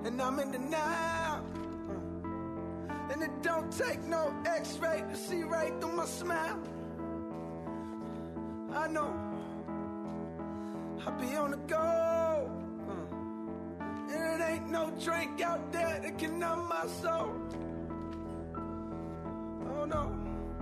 and I'm in denial. And it don't take no x-ray to see right through my smile. I know I'll be on the go, and it ain't no drink out there that can numb my soul. Oh no.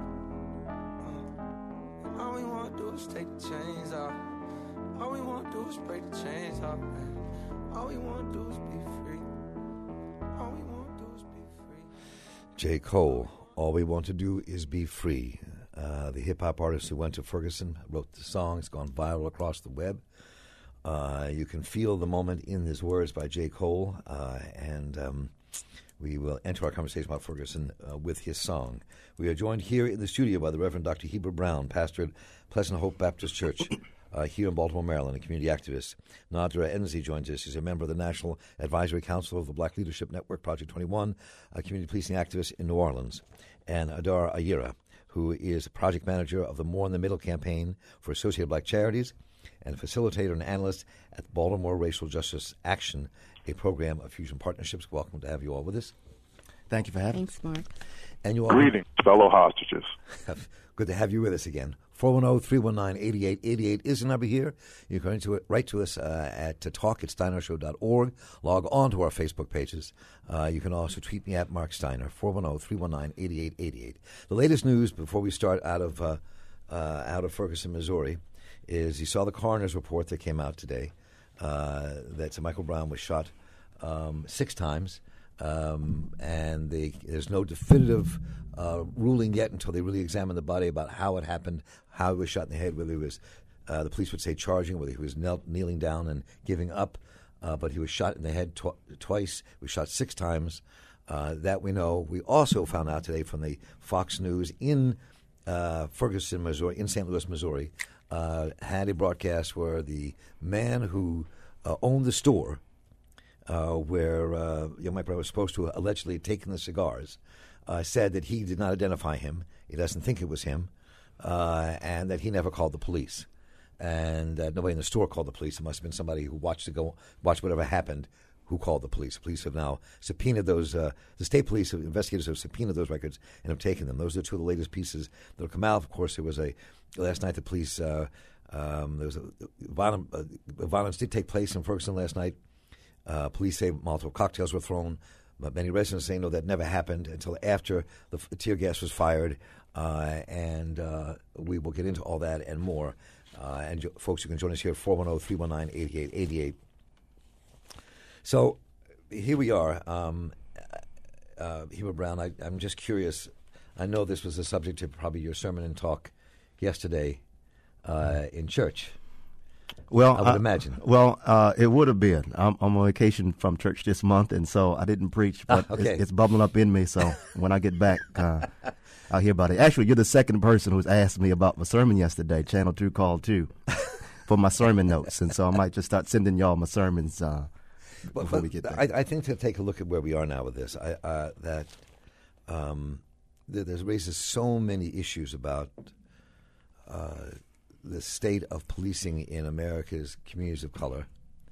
All we wanna do is take the chains off. All we wanna do is break the chains off, man. All we wanna do is be free. All we wanna do is be free. J. Cole, All We Want to Do Is Be Free. The hip-hop artist who went to Ferguson wrote the song. It's gone viral across the web. You can feel the moment in his words by J. Cole, and we will enter our conversation about Ferguson with his song. We are joined here in the studio by the Reverend Dr. Heber Brown, pastor at Pleasant Hope Baptist Church here in Baltimore, Maryland, a community activist. Nadra Enzi joins us. She's a member of the National Advisory Council of the Black Leadership Network, Project 21, a community policing activist in New Orleans. And Adar Ayira, who is project manager of the More in the Middle campaign for Associated Black Charities and facilitator and analyst at Baltimore Racial Justice Action, a program of Fusion Partnerships. Welcome to have you all with us. Thank you for having us. Thanks, Mark. And you all greetings, fellow hostages. Good to have you with us again. 410-319-8888 is the number here. You can write to us at talk@steinershow.org. Log on to our Facebook pages. You can also tweet me at Mark Steiner, 410-319-8888. The latest news before we start out of Ferguson, Missouri, is you saw the coroner's report that came out today that Sir Michael Brown was shot 6 times. And there's no definitive ruling yet until they really examine the body about how it happened, how he was shot in the head, whether he was, the police would say charging, whether he was kneeling down and giving up. But he was shot in the head twice. He was shot 6 times. That we know. We also found out today from the Fox News in Ferguson, Missouri, in St. Louis, Missouri, had a broadcast where the man who owned the store where Mike Brown was supposed to allegedly have taken the cigars, said that he did not identify him. He doesn't think it was him, and that he never called the police. And nobody in the store called the police. It must have been somebody who watched whatever happened who called the police. Police have now subpoenaed those. The state police investigators have subpoenaed those records and have taken them. Those are 2 of the latest pieces that have come out. Of course, there was last night the police. There was violence did take place in Ferguson last night. Police say Molotov cocktails were thrown, but many residents say no, that never happened until after the tear gas was fired, and we will get into all that and more. And folks, you can join us here at 410-319-8888. So here we are. Heber Brown, I'm just curious. I know this was the subject of probably your sermon and talk yesterday in church. Well, I would imagine. It would have been. I'm on vacation from church this month, and so I didn't preach, but it's bubbling up in me. So when I get back, I'll hear about it. Actually, you're the second person who's asked me about my sermon yesterday. Channel 2 called too for my sermon notes, and so I might just start sending y'all my sermons before we get there. I think to take a look at where we are now with this, that raises so many issues about the state of policing in America's communities of color,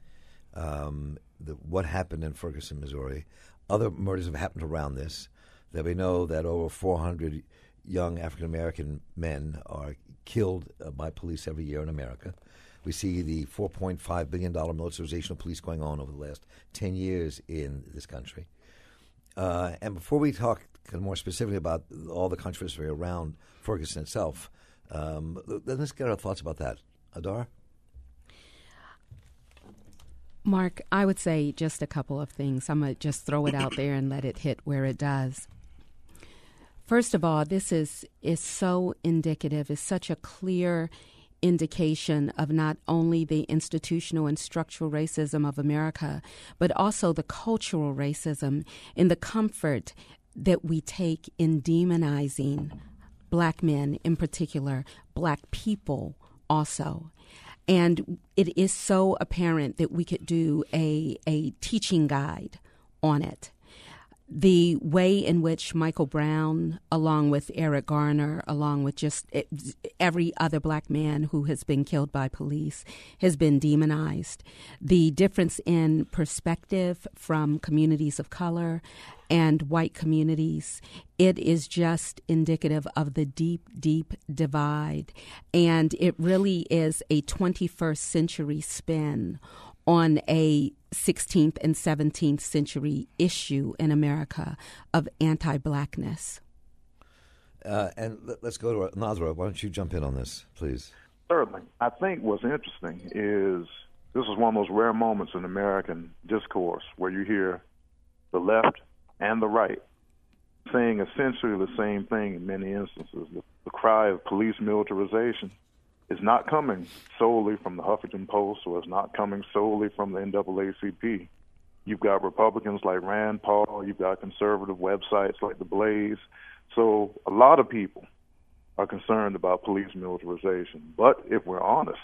what happened in Ferguson, Missouri. Other murders have happened around this, that we know that over 400 young African-American men are killed by police every year in America. We see the $4.5 billion militarization of police going on over the last 10 years in this country. And before we talk more specifically about all the controversy around Ferguson itself, let's get our thoughts about that. Adar? Mark, I would say just a couple of things. I'm going to just throw it out there and let it hit where it does. First of all, this is so indicative, is such a clear indication of not only the institutional and structural racism of America, but also the cultural racism and the comfort that we take in demonizing Black men in particular, Black people also. And it is so apparent that we could do a teaching guide on it. the way in which Michael Brown, along with Eric Garner, along with just every other black man who has been killed by police, has been demonized. The difference in perspective from communities of color and white communities, it is just indicative of the deep, deep divide. And it really is a 21st century spin on a 16th and 17th century issue in America of anti-blackness. And let's go to Nadra. Why don't you jump in on this, please? Certainly. I think what's interesting is this is one of those rare moments in American discourse where you hear the left and the right saying essentially the same thing in many instances. The cry of police militarization is not coming solely from the Huffington Post, or it's not coming solely from the NAACP. You've got Republicans like Rand Paul, you've got conservative websites like The Blaze. So a lot of people are concerned about police militarization. But if we're honest,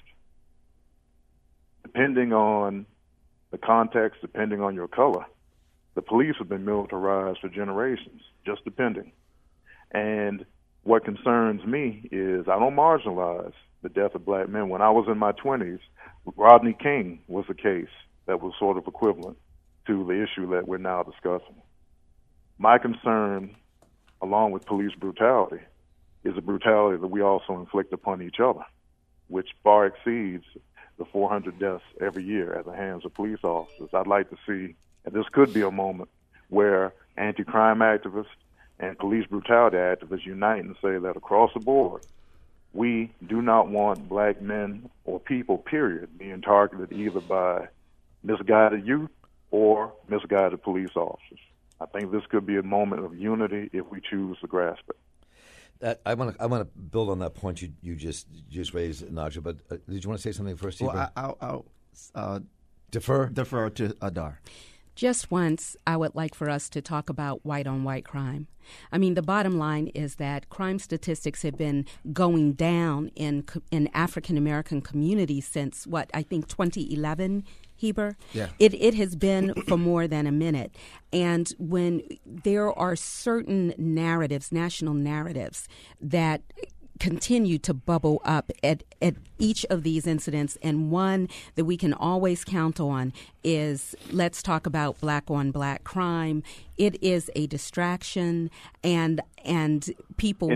depending on the context, depending on your color, the police have been militarized for generations, just depending. And what concerns me is I don't marginalize the death of black men. When I was in my 20s, Rodney King was a case that was sort of equivalent to the issue that we're now discussing. My concern, along with police brutality, is the brutality that we also inflict upon each other, which far exceeds the 400 deaths every year at the hands of police officers. I'd like to see, and this could be a moment where anti-crime activists and police brutality activists unite and say that across the board, we do not want black men or people, period, being targeted either by misguided youth or misguided police officers. I think this could be a moment of unity if we choose to grasp it. I want to build on that point you just raised, Nadja. But did you want to say something first? Well, I'll defer to Adar. Just once, I would like for us to talk about white-on-white crime. I mean, the bottom line is that crime statistics have been going down in African-American communities since, I think 2011, Heber? Yeah. It has been for more than a minute. And when there are certain narratives, national narratives, that continue to bubble up at each of these incidents, and one that we can always count on is, let's talk about black on black crime. It is a distraction, and people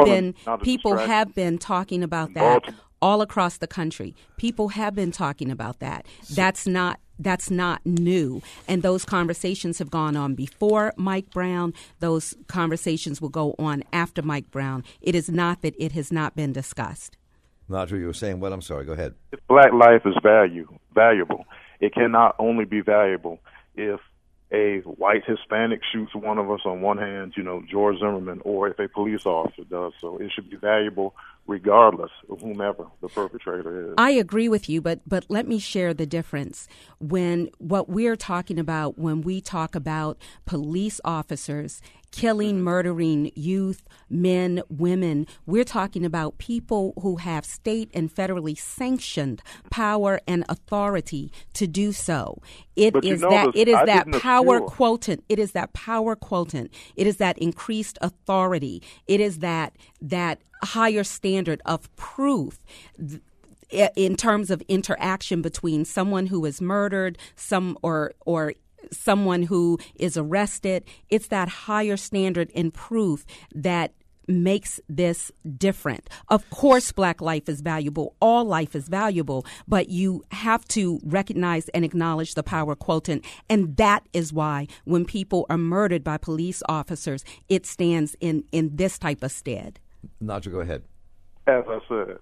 have been talking about that all across the country. People have been talking about that. That's not new. And those conversations have gone on before Mike Brown. Those conversations will go on after Mike Brown. It is not that it has not been discussed. Nadra, you were saying what? I'm sorry. Go ahead. If black life is valuable, it cannot only be valuable if a white Hispanic shoots one of us on one hand, George Zimmerman, or if a police officer does so. It should be valuable regardless of whomever the perpetrator is. I agree with you, but let me share the difference. When what we're talking about when we talk about police officers killing, murdering youth, men, women, we're talking about people who have state and federally sanctioned power and authority to do so. It is that power quotient. It is that power quotient. It is that increased authority. It is that higher standard of proof in terms of interaction between someone who is murdered, or someone who is arrested. It's that higher standard in proof that makes this different. Of course, black life is valuable. All life is valuable, but you have to recognize and acknowledge the power quotient. And that is why when people are murdered by police officers, it stands in this type of stead. Nadja, go ahead. As I said,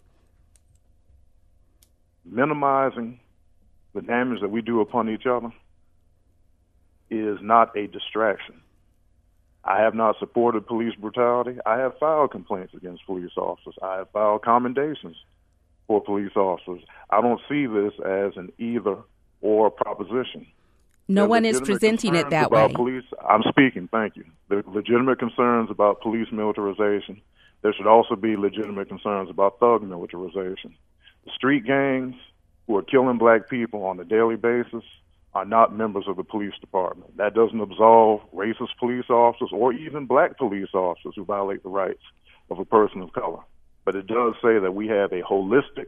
minimizing the damage that we do upon each other is not a distraction. I have not supported police brutality. I have filed complaints against police officers. I have filed commendations for police officers. I don't see this as an either-or proposition. No one is presenting it that way. I'm speaking, thank you. There are legitimate concerns about police militarization. There should also be legitimate concerns about thug militarization. The street gangs who are killing black people on a daily basis are not members of the police department. That doesn't absolve racist police officers or even black police officers who violate the rights of a person of color. But it does say that we have a holistic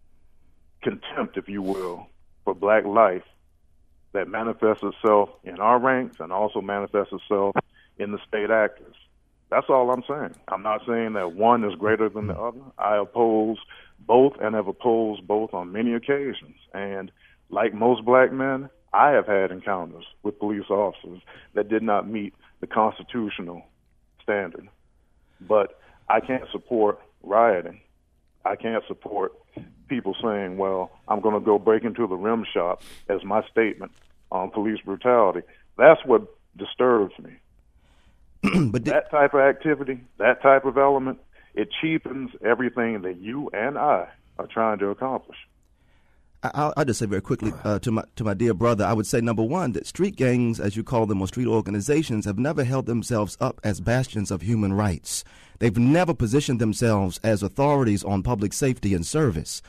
contempt, if you will, for black life that manifests itself in our ranks and also manifests itself in the state actors. That's all I'm saying. I'm not saying that one is greater than the other. I oppose both and have opposed both on many occasions. And like most black men, I have had encounters with police officers that did not meet the constitutional standard. But I can't support rioting. I can't support people saying, well, I'm going to go break into the rim shop as my statement on police brutality. That's what disturbs me. But that type of activity, that type of element, it cheapens everything that you and I are trying to accomplish. I'll just say very quickly to my dear brother, I would say, number one, that street gangs, as you call them, or street organizations, have never held themselves up as bastions of human rights. They've never positioned themselves as authorities on public safety and service.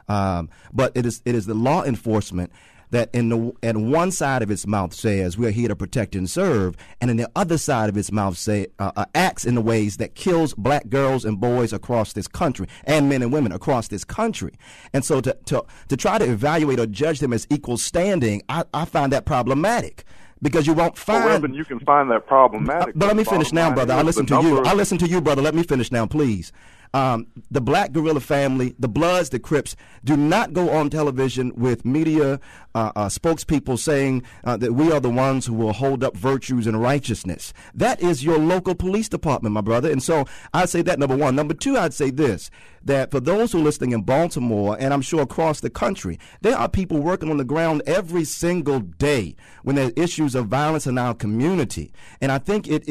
But it is the law enforcement that in one side of its mouth says we're here to protect and serve, and in the other side of its mouth acts in the ways that kills black girls and boys across this country, and men and women across this country. And so to try to evaluate or judge them as equal standing, I find that problematic. Because you won't find. Well, Reverend, you can find that problematic. But let me finish now, brother. I listen to you. I listen to you, brother. Let me finish now, please. The Black Guerrilla family, the Bloods, the Crips, do not go on television with media spokespeople saying that we are the ones who will hold up virtues and righteousness. That is your local police department, my brother. And so I'd say that, number one. Number two, I'd say this, that for those who are listening in Baltimore, and I'm sure across the country, there are people working on the ground every single day when there are issues of violence in our community. And I think it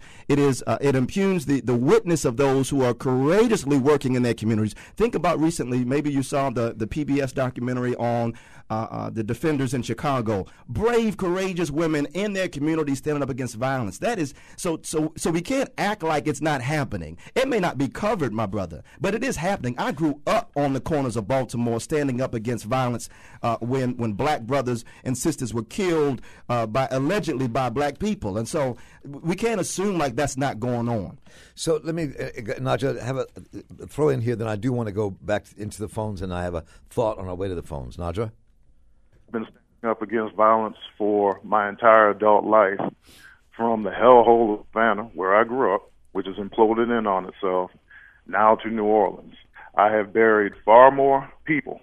impugns the witness of those who are courageously working in their communities. Think about recently, maybe you saw the PBS documentary on the defenders in Chicago. Brave, courageous women in their community standing up against violence. That is so we can't act like it's not happening. It may not be covered, my brother, but it is happening. I grew up on the corners of Baltimore standing up against violence when black brothers and sisters were killed allegedly by black people. And so we can't assume like that's not going on. So let me, Nadja, have a throw in here. Then I do want to go back into the phones, and I have a thought on our way to the phones. Nadja? I've been standing up against violence for my entire adult life, from the hellhole of Savannah, where I grew up, which has imploded in on itself, now to New Orleans. I have buried far more people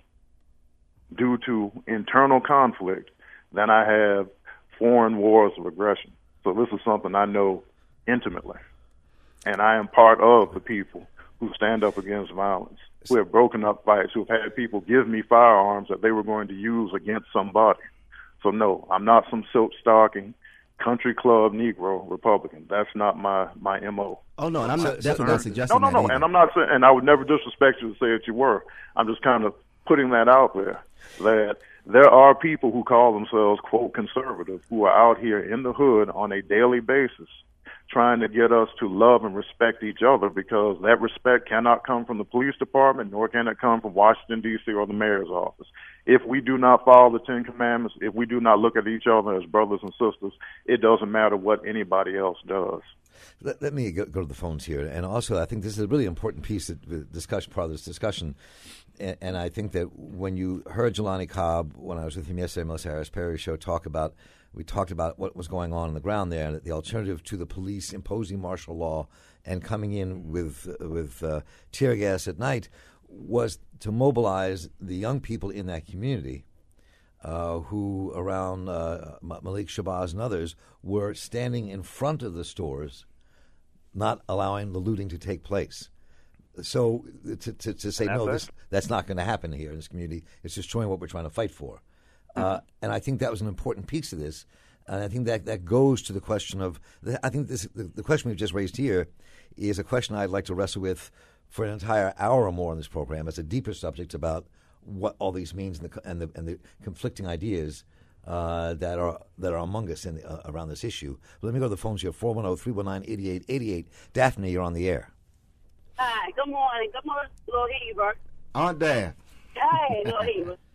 due to internal conflict than I have foreign wars of aggression. So this is something I know intimately. And I am part of the people who stand up against violence, who have broken up fights, who have had people give me firearms that they were going to use against somebody. So no, I'm not some silk-stocking, country club Negro Republican. That's not my MO. Oh no, and I'm not definitely not suggesting that. No, and I'm not saying, and I would never disrespect you to say that you were. I'm just kind of putting that out there, that there are people who call themselves, quote, conservative, who are out here in the hood on a daily basis trying to get us to love and respect each other, because that respect cannot come from the police department, nor can it come from Washington, D.C. or the mayor's office. If we do not follow the Ten Commandments, if we do not look at each other as brothers and sisters, it doesn't matter what anybody else does. Let me go to the phones here. And also, I think this is a really important piece of the discussion, part of this discussion. And I think that when you heard Jelani Cobb, when I was with him yesterday, Melissa Harris Perry show, we talked about what was going on the ground there, and the alternative to the police imposing martial law and coming in with tear gas at night was to mobilize the young people in that community who, around Malik Shabazz and others, were standing in front of the stores, not allowing the looting to take place. So to say, no, that's not going to happen here in this community, it's destroying what we're trying to fight for. And I think that was an important piece of this. And I think that goes to the question of, I think the question we've just raised here is a question I'd like to wrestle with for an entire hour or more on this program. It's a deeper subject about what all these means and the conflicting ideas that are among us around this issue. But let me go to the phones here, 410-319-8888. Daphne, you're on the air. Hi, good morning. Good morning, Little Heber. Aunt Dan. Hey, Little Heber.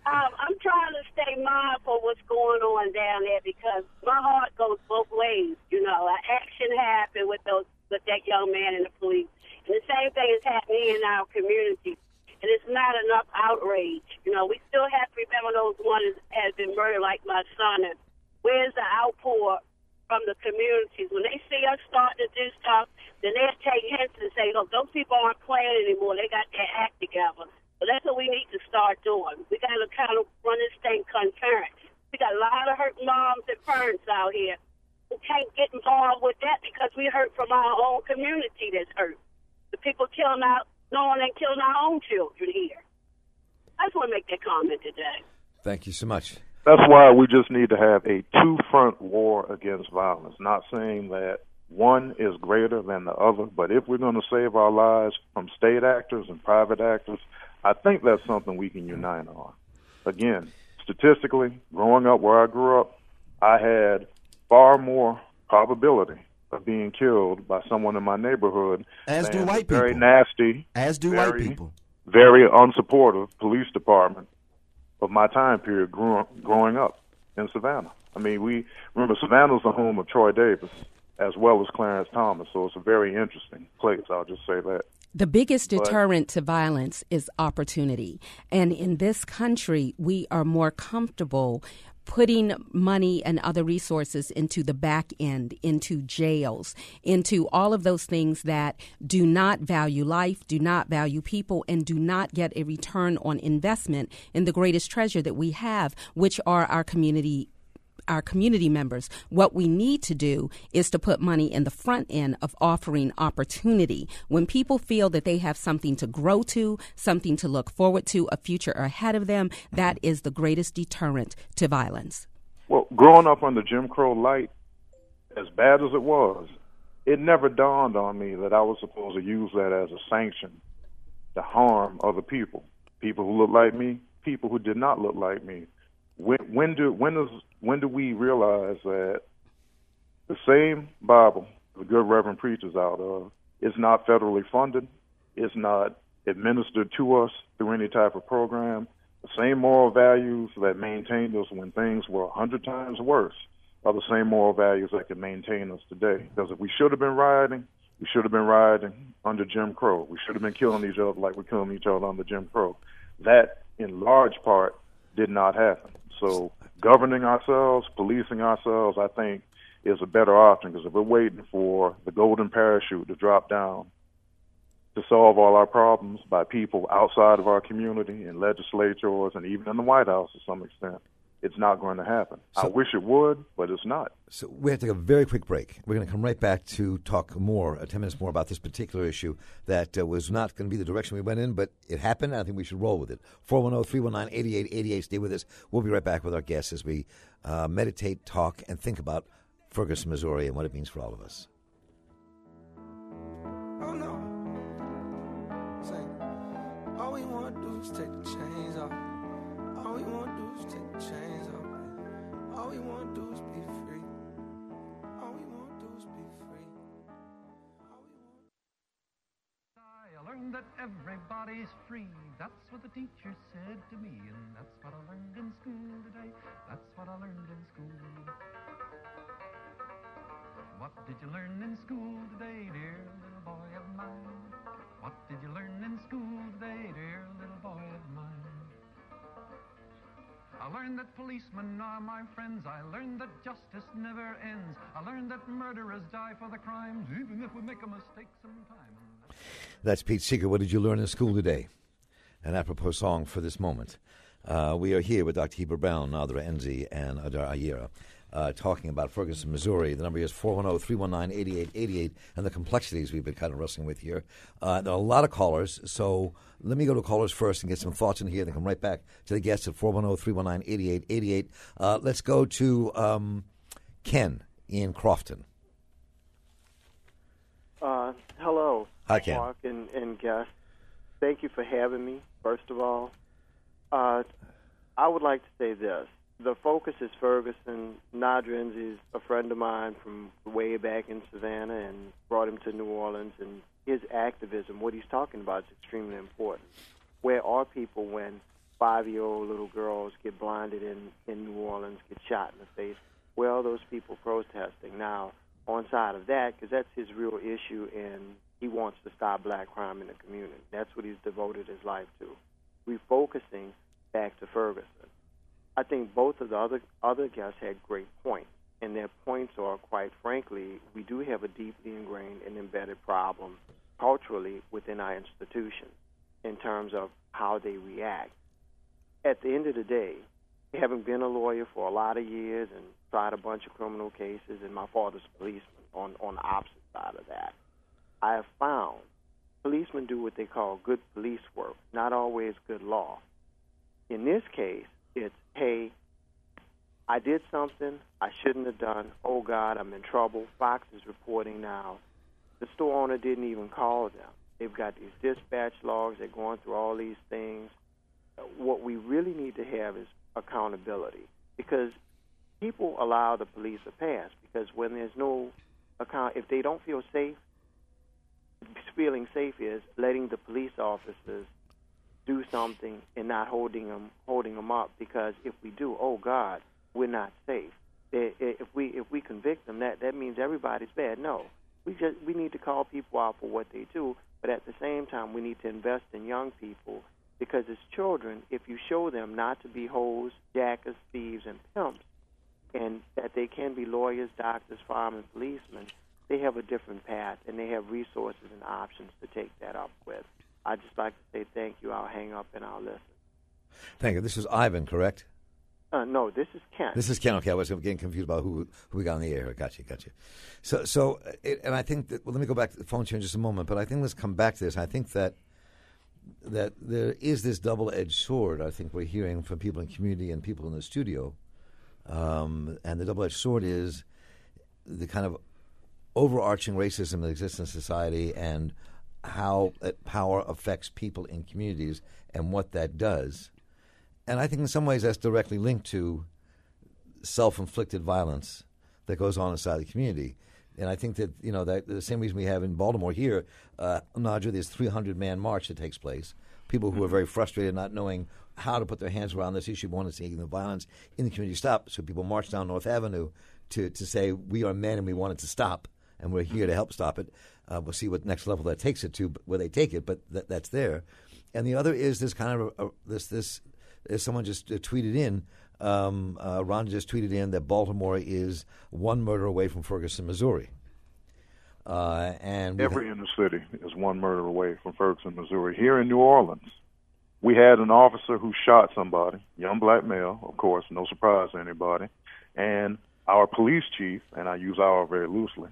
I'm trying to stay mindful of what's going on down there because my heart goes both ways. You know, an action happened with that young man and the police, and the same thing is happening in our community. And it's not enough outrage. You know, we still have to remember those ones that have been murdered, like my son. And where's the outpour from the communities? When they see us starting to do stuff, then they'll take hints and say, look, those people aren't playing anymore. They got their act together. So that's what we need to start doing. We got to kind of run this thing concurrent. We got a lot of hurt moms and parents out here who can't get involved with that because we hurt from our own community that's hurt. The people killing out. No one ain't killing our own children here. I just want to make that comment today. Thank you so much. That's why we just need to have a two-front war against violence. Not saying that one is greater than the other, but if we're going to save our lives from state actors and private actors, I think that's something we can unite on. Again, statistically, growing up where I grew up, I had far more probability of being killed by someone in my neighborhood. As do white people. Very nasty. As do white people. Very unsupportive police department of my time period growing up in Savannah. I mean, we remember Savannah's the home of Troy Davis as well as Clarence Thomas, so it's a very interesting place, I'll just say that. The biggest deterrent to violence is opportunity. And in this country, we are more comfortable putting money and other resources into the back end, into jails, into all of those things that do not value life, do not value people, and do not get a return on investment in the greatest treasure that we have, which are our community members. What we need to do is to put money in the front end of offering opportunity. When people feel that they have something to grow to, something to look forward to, a future ahead of them, that is the greatest deterrent to violence. Well, growing up under Jim Crow light, as bad as it was, it never dawned on me that I was supposed to use that as a sanction to harm other people. People who look like me, people who did not look like me. When do we realize that the same Bible the good Reverend preaches out of is not federally funded, is not administered to us through any type of program? The same moral values that maintained us when things were 100 times worse are the same moral values that can maintain us today. Because if we should have been rioting, we should have been rioting under Jim Crow. We should have been killing each other like we're killing each other under Jim Crow. That, in large part, did not happen. So governing ourselves, policing ourselves, I think, is a better option, because if we're waiting for the golden parachute to drop down to solve all our problems by people outside of our community in legislatures and even in the White House to some extent, it's not going to happen. I wish it would, but it's not. So we have to take a very quick break. We're going to come right back to talk more, 10 minutes more, about this particular issue that was not going to be the direction we went in, but it happened, and I think we should roll with it. 410-319-8888. Stay with us. We'll be right back with our guests as we meditate, talk, and think about Ferguson, Missouri, and what it means for all of us. Oh, no. All we want to do is take the chains off. All we want to do is take the chains off. All we want to do is be free. All we want to do is be free. I learned that everybody's free. That's what the teacher said to me, and that's what I learned in school today. That's what I learned in school. What did you learn in school today, dear little boy of mine? What did you learn in school today, dear little boy of mine? I learned that policemen are my friends. I learned that justice never ends. I learned that murderers die for the crimes, even if we make a mistake sometime. That's Pete Seeger. What did you learn in school today? An apropos song for this moment. We are here with Dr. Heber Brown, Nadra Enzi, and Adar Ayera, talking about Ferguson, Missouri. The number is 410-319-8888, and the complexities we've been kind of wrestling with here. There are a lot of callers, so let me go to callers first and get some thoughts in here, then come right back to the guests at 410-319-8888. Let's go to Ken in Crofton. Hello. Hi, Ken. Mark and guests. Thank you for having me, first of all. I would like to say this. The focus is Ferguson. Nadra Enzi is a friend of mine from way back in Savannah and brought him to New Orleans. And his activism, what he's talking about, is extremely important. Where are people when 5-year-old little girls get blinded in New Orleans, get shot in the face. Well, those people protesting. Now, on side of that, because that's his real issue, and he wants to stop black crime in the community. That's what he's devoted his life to. Refocusing back to Ferguson. I think both of the other guests had great points, and their points are, quite frankly, we do have a deeply ingrained and embedded problem culturally within our institutions in terms of how they react. At the end of the day, having been a lawyer for a lot of years and tried a bunch of criminal cases, and my father's a policeman on the opposite side of that, I have found policemen do what they call good police work, not always good law. In this case, it's, hey, I did something I shouldn't have done. Oh, God, I'm in trouble. Fox is reporting now. The store owner didn't even call them. They've got these dispatch logs. They're going through all these things. What we really need to have is accountability, because people allow the police a pass, because when there's no account, if they don't feel safe, feeling safe is letting the police officers do something and not holding them up, because if we do, oh God, we're not safe. If we convict them, that means everybody's bad. No, we need to call people out for what they do, but at the same time we need to invest in young people, because as children, if you show them not to be hoes, jackers, thieves, and pimps, and that they can be lawyers, doctors, firemen, policemen, they have a different path, and they have resources and options to take that up with. I'd just like to say thank you. I'll hang up and I'll listen. Thank you. This is Ivan, correct? No, this is Ken. This is Ken. Okay, I was getting confused about who we got on the air. Gotcha. So, and I think that, well, let me go back to the phone chain in just a moment, but I think let's come back to this. I think that there is this double-edged sword, I think we're hearing from people in the community and people in the studio. And the double-edged sword is the kind of overarching racism that exists in society and how power affects people in communities and what that does. And I think in some ways that's directly linked to self-inflicted violence that goes on inside the community. And I think that, that the same reason we have in Baltimore here, Nadja, this 300-man march that takes place, people who are very frustrated not knowing how to put their hands around this issue, want to see the violence in the community stop. So people march down North Avenue to say, we are men and we want it to stop, and we're here to help stop it. We'll see what next level that takes it to, where they take it, but that's there. And the other is this kind of this as someone just tweeted in, Ron just tweeted in that Baltimore is one murder away from Ferguson, Missouri. And every inner city is one murder away from Ferguson, Missouri. Here in New Orleans, we had an officer who shot somebody, young black male, of course, no surprise to anybody, and our police chief, and I use our very loosely,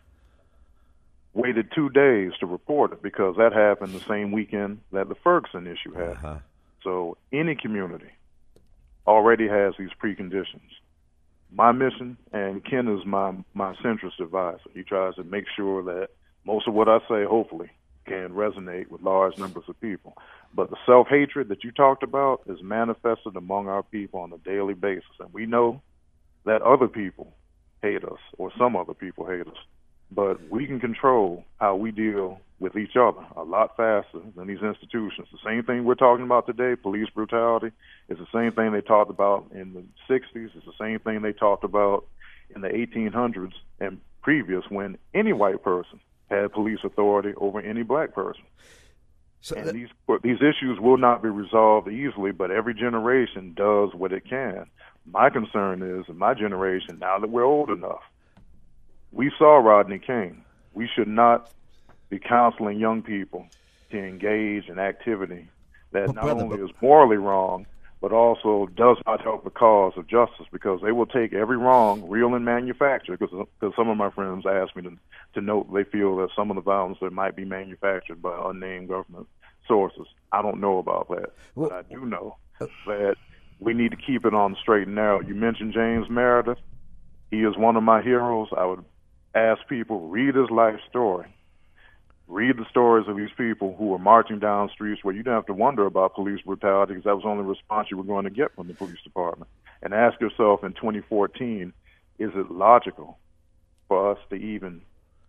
waited 2 days to report it because that happened the same weekend that the Ferguson issue happened. Uh-huh. So any community already has these preconditions. My mission, and Ken is my centrist advisor. He tries to make sure that most of what I say, hopefully, can resonate with large numbers of people. But the self-hatred that you talked about is manifested among our people on a daily basis. And we know that other people hate us, or some other people hate us. But we can control how we deal with each other a lot faster than these institutions. The same thing we're talking about today, police brutality, is the same thing they talked about in the 60s. It's the same thing they talked about in the 1800s and previous, when any white person had police authority over any black person. So and these issues will not be resolved easily, but every generation does what it can. My concern is, in my generation, now that we're old enough, we saw Rodney King. We should not be counseling young people to engage in activity that not only is morally wrong, but also does not help the cause of justice, because they will take every wrong, real and manufactured, because some of my friends asked me to note they feel that some of the violence that might be manufactured by unnamed government sources. I don't know about that, but I do know that we need to keep it on the straight and narrow. You mentioned James Meredith. He is one of my heroes. I would ask people, read his life story. Read the stories of these people who were marching down streets where you didn't have to wonder about police brutality, because that was the only response you were going to get from the police department. And ask yourself in 2014, is it logical for us to even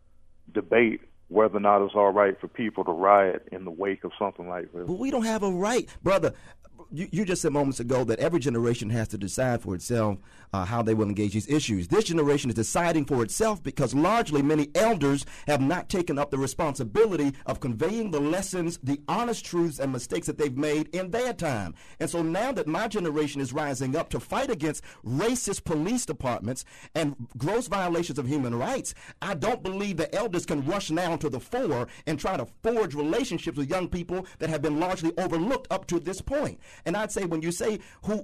debate whether or not it's all right for people to riot in the wake of something like this? But we don't have a right, brother. you just said moments ago that every generation has to decide for itself how they will engage these issues. This generation is deciding for itself because largely many elders have not taken up the responsibility of conveying the lessons, the honest truths and mistakes that they've made in their time. And so now that my generation is rising up to fight against racist police departments and gross violations of human rights, I don't believe the elders can rush now to the fore and try to forge relationships with young people that have been largely overlooked up to this point. And I'd say when you say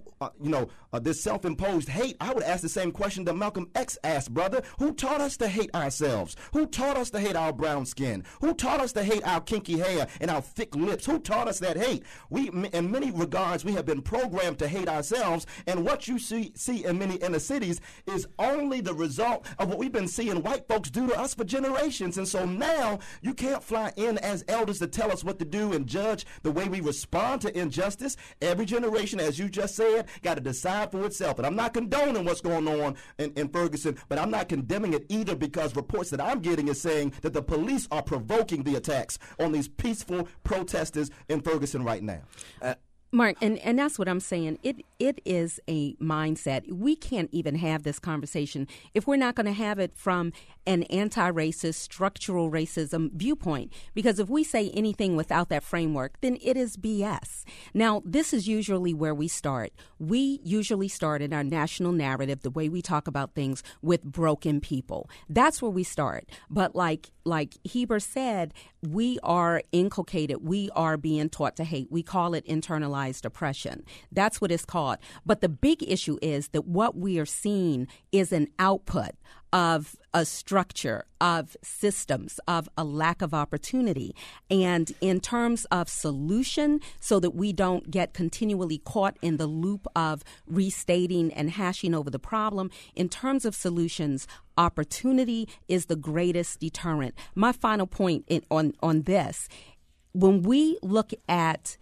this self-imposed hate, I would ask the same question that Malcolm X asked, brother. Who taught us to hate ourselves? Who taught us to hate our brown skin? Who taught us to hate our kinky hair and our thick lips? Who taught us that hate? We, in many regards, we have been programmed to hate ourselves, and what you see in many inner cities is only the result of what we've been seeing white folks do to us for generations. And so now you can't fly in as elders to tell us what to do and judge the way we respond to injustice. Every generation, as you just said, got to decide for itself. And I'm not condoning what's going on in Ferguson, but I'm not condemning it either, because reports that I'm getting is saying that the police are provoking the attacks on these peaceful protesters in Ferguson right now. Mark, and that's what I'm saying. It is a mindset. We can't even have this conversation if we're not going to have it from an anti-racist, structural racism viewpoint. Because if we say anything without that framework, then it is BS. Now, this is usually where we start. We usually start in our national narrative, the way we talk about things, with broken people. That's where we start. But like Heber said, we are inculcated. We are being taught to hate. We call it internalized oppression. That's what it's called. But the big issue is that what we are seeing is an output of a structure, of systems, of a lack of opportunity. And in terms of solution, so that we don't get continually caught in the loop of restating and hashing over the problem, in terms of solutions, opportunity is the greatest deterrent. My final point on this, when we look at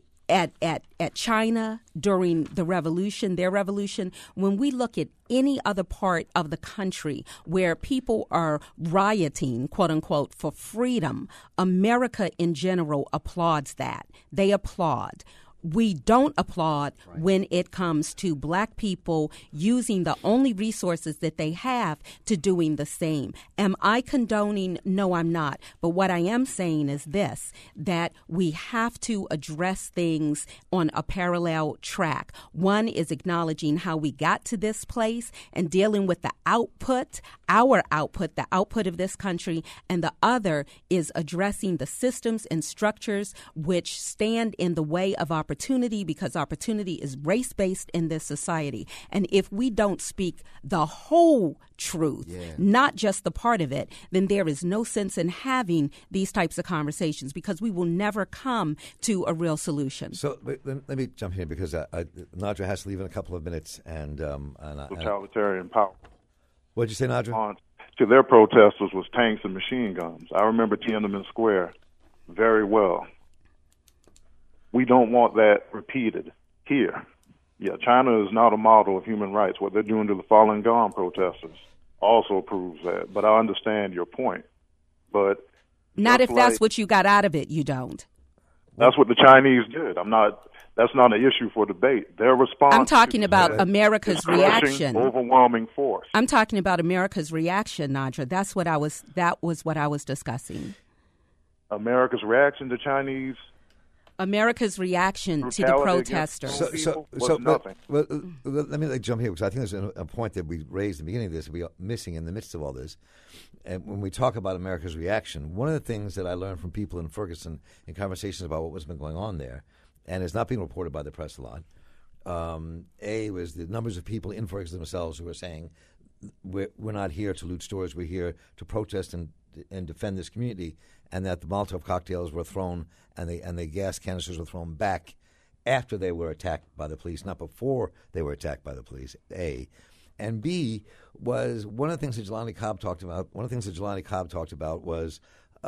China during the revolution, their revolution, when we look at any other part of the country where people are rioting, quote unquote, for freedom, America in general applauds that. They applaud. We don't applaud when it comes to black people using the only resources that they have to doing the same. Am I condoning? No, I'm not. But what I am saying is this, that we have to address things on a parallel track. One is acknowledging how we got to this place and dealing with the output, our output, the output of this country. And the other is addressing the systems and structures which stand in the way of opportunity, because opportunity is race-based in this society. And if we don't speak the whole truth, not just the part of it, then there is no sense in having these types of conversations, because we will never come to a real solution. So let me jump in, because Nadra has to leave in a couple of minutes. And totalitarian power. What did you say, Nadra? To their protesters was tanks and machine guns. I remember Tiananmen Square very well. We don't want that repeated here. Yeah, China is not a model of human rights. What they're doing to the Falun Gong protesters also proves that. But I understand your point. But not if that's what you got out of it, you don't. That's what the Chinese did. That's not an issue for debate. Their response. I'm talking about America's reaction. Overwhelming force. I'm talking about America's reaction, Nadra. That was what I was discussing. America's reaction to Chinese. America's reaction to the protesters. Let me jump here, because I think there's a point that we raised at the beginning of this we are missing in the midst of all this. And when we talk about America's reaction, one of the things that I learned from people in Ferguson in conversations about what was been going on there, and it's not being reported by the press a lot, was the numbers of people in Ferguson themselves who were saying, we're not here to loot stores, we're here to protest and defend this community, and that the Molotov cocktails were thrown and the gas canisters were thrown back after they were attacked by the police, not before they were attacked by the police, A. And B was one of the things that Jelani Cobb talked about. One of the things that Jelani Cobb talked about was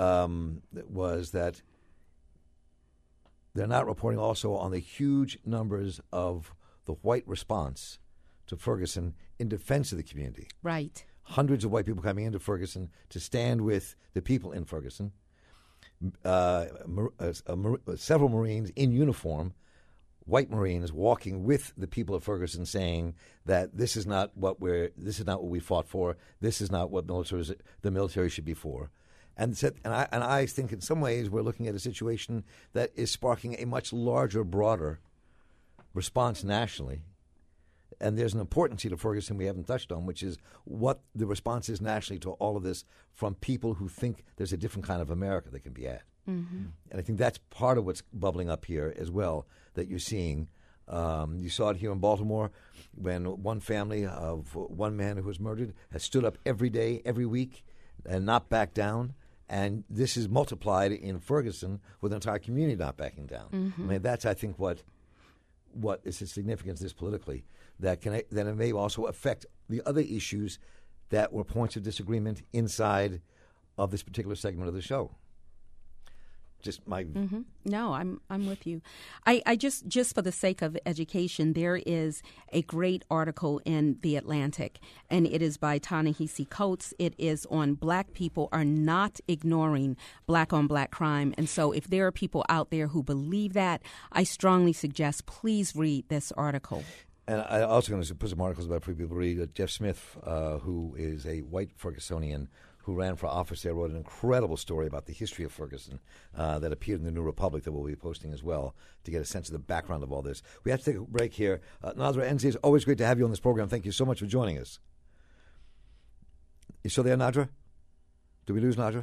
that they're not reporting also on the huge numbers of the white response to Ferguson in defense of the community. Right. Hundreds of white people coming into Ferguson to stand with the people in Ferguson. Several Marines in uniform white Marines walking with the people of Ferguson, saying that this is not what we fought for. This is not what the military should be for. And I think in some ways we're looking at a situation that is sparking a much larger, broader response nationally. And there's an importance here to Ferguson we haven't touched on, which is what the response is nationally to all of this from people who think there's a different kind of America that can be had. Mm-hmm. And I think that's part of what's bubbling up here as well that you're seeing. You saw it here in Baltimore when one family of one man who was murdered has stood up every day, every week, and not backed down. And this is multiplied in Ferguson with an entire community not backing down. Mm-hmm. I mean, that's, I think, what is the significance of this politically, that it may also affect the other issues that were points of disagreement inside of this particular segment of the show. Just my No, I'm with you. I just for the sake of education, there is a great article in The Atlantic, and it is by Ta-Nehisi Coates. It is on black people are not ignoring black-on-black crime. And so if there are people out there who believe that, I strongly suggest please read this article. And I also going to put some articles about for people to read. Jeff Smith, who is a white Fergusonian who ran for office there, wrote an incredible story about the history of Ferguson that appeared in the New Republic that we'll be posting as well to get a sense of the background of all this. We have to take a break here. Nadra Enzi, it's always great to have you on this program. Thank you so much for joining us. You still there, Nadra? Did we lose Nadra?